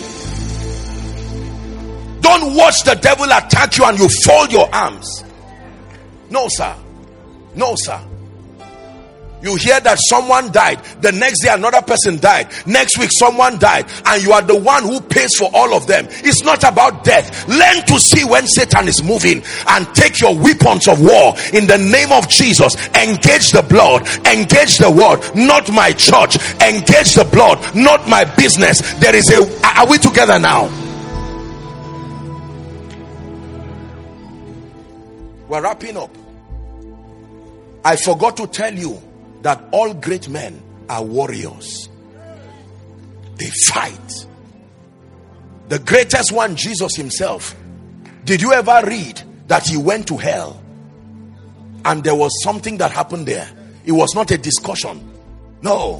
Don't watch the devil attack you and you fold your arms. No, sir. No, sir. You hear that someone died, the next day another person died, next week someone died, and you are the one who pays for all of them. It's not about death. Learn to see when Satan is moving and take your weapons of war in the name of Jesus. Engage the blood, engage the word, not my church. Engage the blood, not my business. There is a, are we together now? We're wrapping up. I forgot to tell you that all great men are warriors. They fight. The greatest one, Jesus himself. Did you ever read that he went to hell and there was something that happened there? It was not a discussion. No.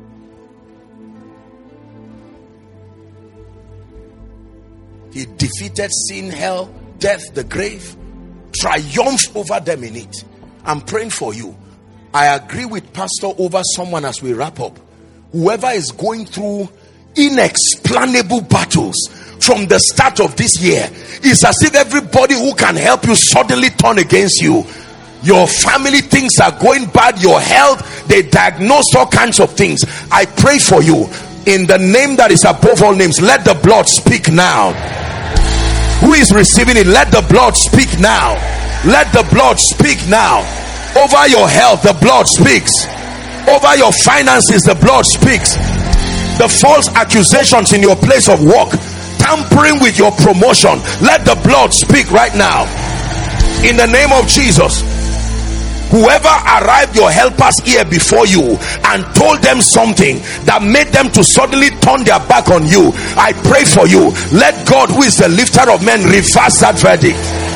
He defeated sin, hell, death, the grave, triumphed over them in it. I'm praying for you. I agree with Pastor over someone as we wrap up. Whoever is going through inexplainable battles from the start of this year, it's as if everybody who can help you suddenly turn against you. Your family, things are going bad, your health, they diagnose all kinds of things. I pray for you in the name that is above all names. Let the blood speak now. Who is receiving it? Let the blood speak now. Let the blood speak now. Over your health, the blood speaks. Over your finances, the blood speaks. The false accusations in your place of work, tampering with your promotion, let the blood speak right now. In the name of Jesus. Whoever arrived your helper's ear before you and told them something that made them to suddenly turn their back on you, I pray for you. Let God, who is the lifter of men, reverse that verdict.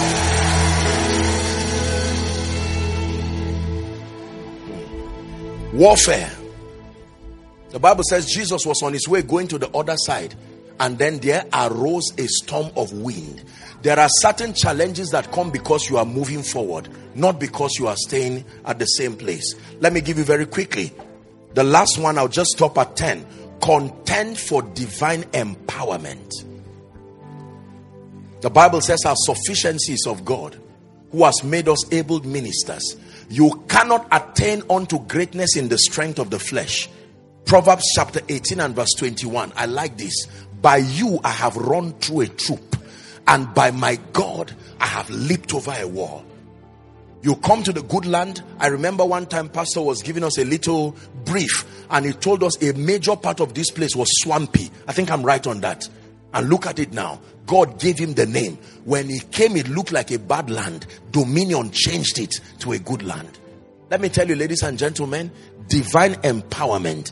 Warfare. The Bible says Jesus was on his way going to the other side, and then there arose a storm of wind. There are certain challenges that come because you are moving forward, not because you are staying at the same place. Let me give you very quickly the last one. I'll just stop at ten. Contend for divine empowerment. The Bible says our sufficiency is of God, who has made us able ministers. You cannot attain unto greatness in the strength of the flesh. Proverbs chapter eighteen and verse twenty-one. I like this. By you I have run through a troop, and by my God I have leaped over a wall. You come to the good land. I remember one time Pastor was giving us a little brief, and he told us a major part of this place was swampy. I think I'm right on that. And look at it now. God gave him the name. When he came, it looked like a bad land. Dominion changed it to a good land. Let me tell you, ladies and gentlemen, divine empowerment.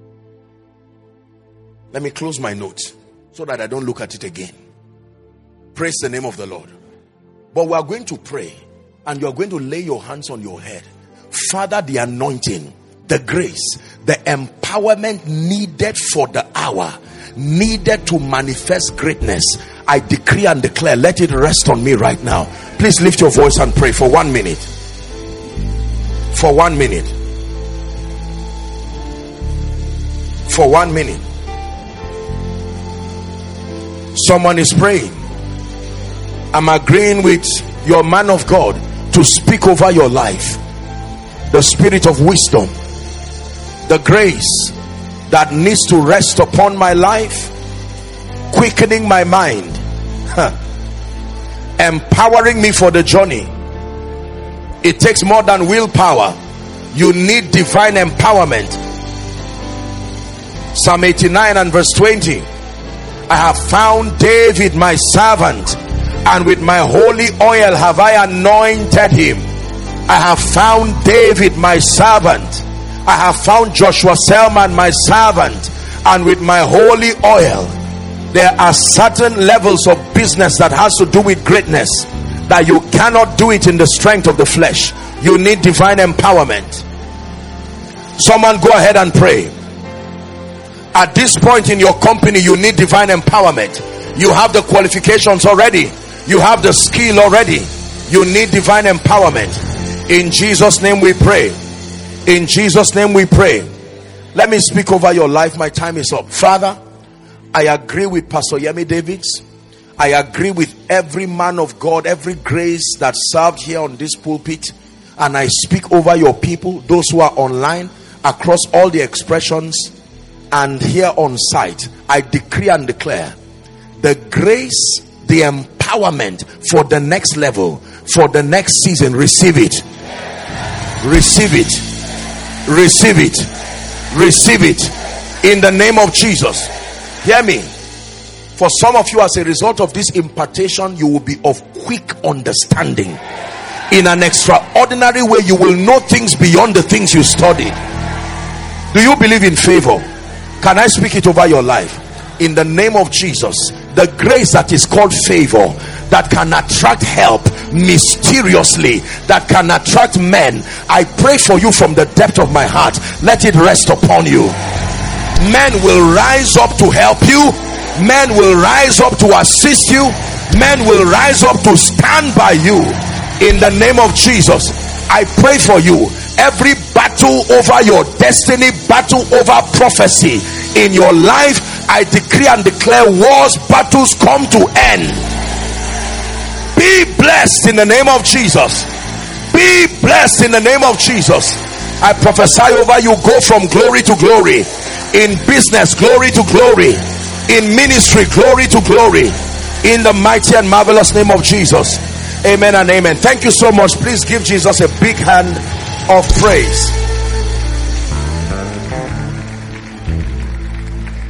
Let me close my notes so that I don't look at it again. Praise the name of the Lord. But we are going to pray, and you are going to lay your hands on your head. Father, the anointing, the grace, the empowerment needed for the hour, needed to manifest greatness, I decree and declare, let it rest on me right now. Please lift your voice and pray for one minute. For one minute. For one minute. Someone is praying. I'm agreeing with your man of God to speak over your life. The spirit of wisdom, the grace that needs to rest upon my life, quickening my mind, huh. empowering me for the journey. It takes more than willpower. You need divine empowerment. Psalm eighty-nine and verse twenty. I have found David my servant, and with my holy oil have I anointed him. I have found David my servant. I have found Joshua Selman my servant, and with my holy oil. There are certain levels of business that has to do with greatness, that you cannot do it in the strength of the flesh. You need divine empowerment. Someone go ahead and pray. At this point in your company, you need divine empowerment. You have the qualifications already. You have the skill already. You need divine empowerment. In Jesus' name we pray. In Jesus' name we pray. Let me speak over your life. My time is up. Father, I agree with Pastor Yemi Davids. I agree with every man of God, every grace that served here on this pulpit. and I speak over your people, those who are online, across all the expressions and here on site. I decree and declare the grace, the empowerment for the next level, for the next season. Receive it. Receive it. Receive it. Receive it. In the name of Jesus. Hear me. For some of you, as a result of this impartation, you will be of quick understanding. In an extraordinary way, you will know things beyond the things you studied. Do you believe in favor? Can I speak it over your life? In the name of Jesus, the grace that is called favor, that can attract help mysteriously, that can attract men, I pray for you from the depth of my heart. Let it rest upon you. Men will rise up to help you. Men will rise up to assist you. Men will rise up to stand by you. In the name of Jesus, I pray for you. Every battle over your destiny, battle over prophecy in your life, I decree and declare wars, battles come to end. Be blessed in the name of Jesus. Be blessed in the name of Jesus. I prophesy over you, go from glory to glory. In business, glory to glory. In ministry, glory to glory. In the mighty and marvelous name of Jesus. Amen and amen. Thank you so much. Please give Jesus a big hand of praise.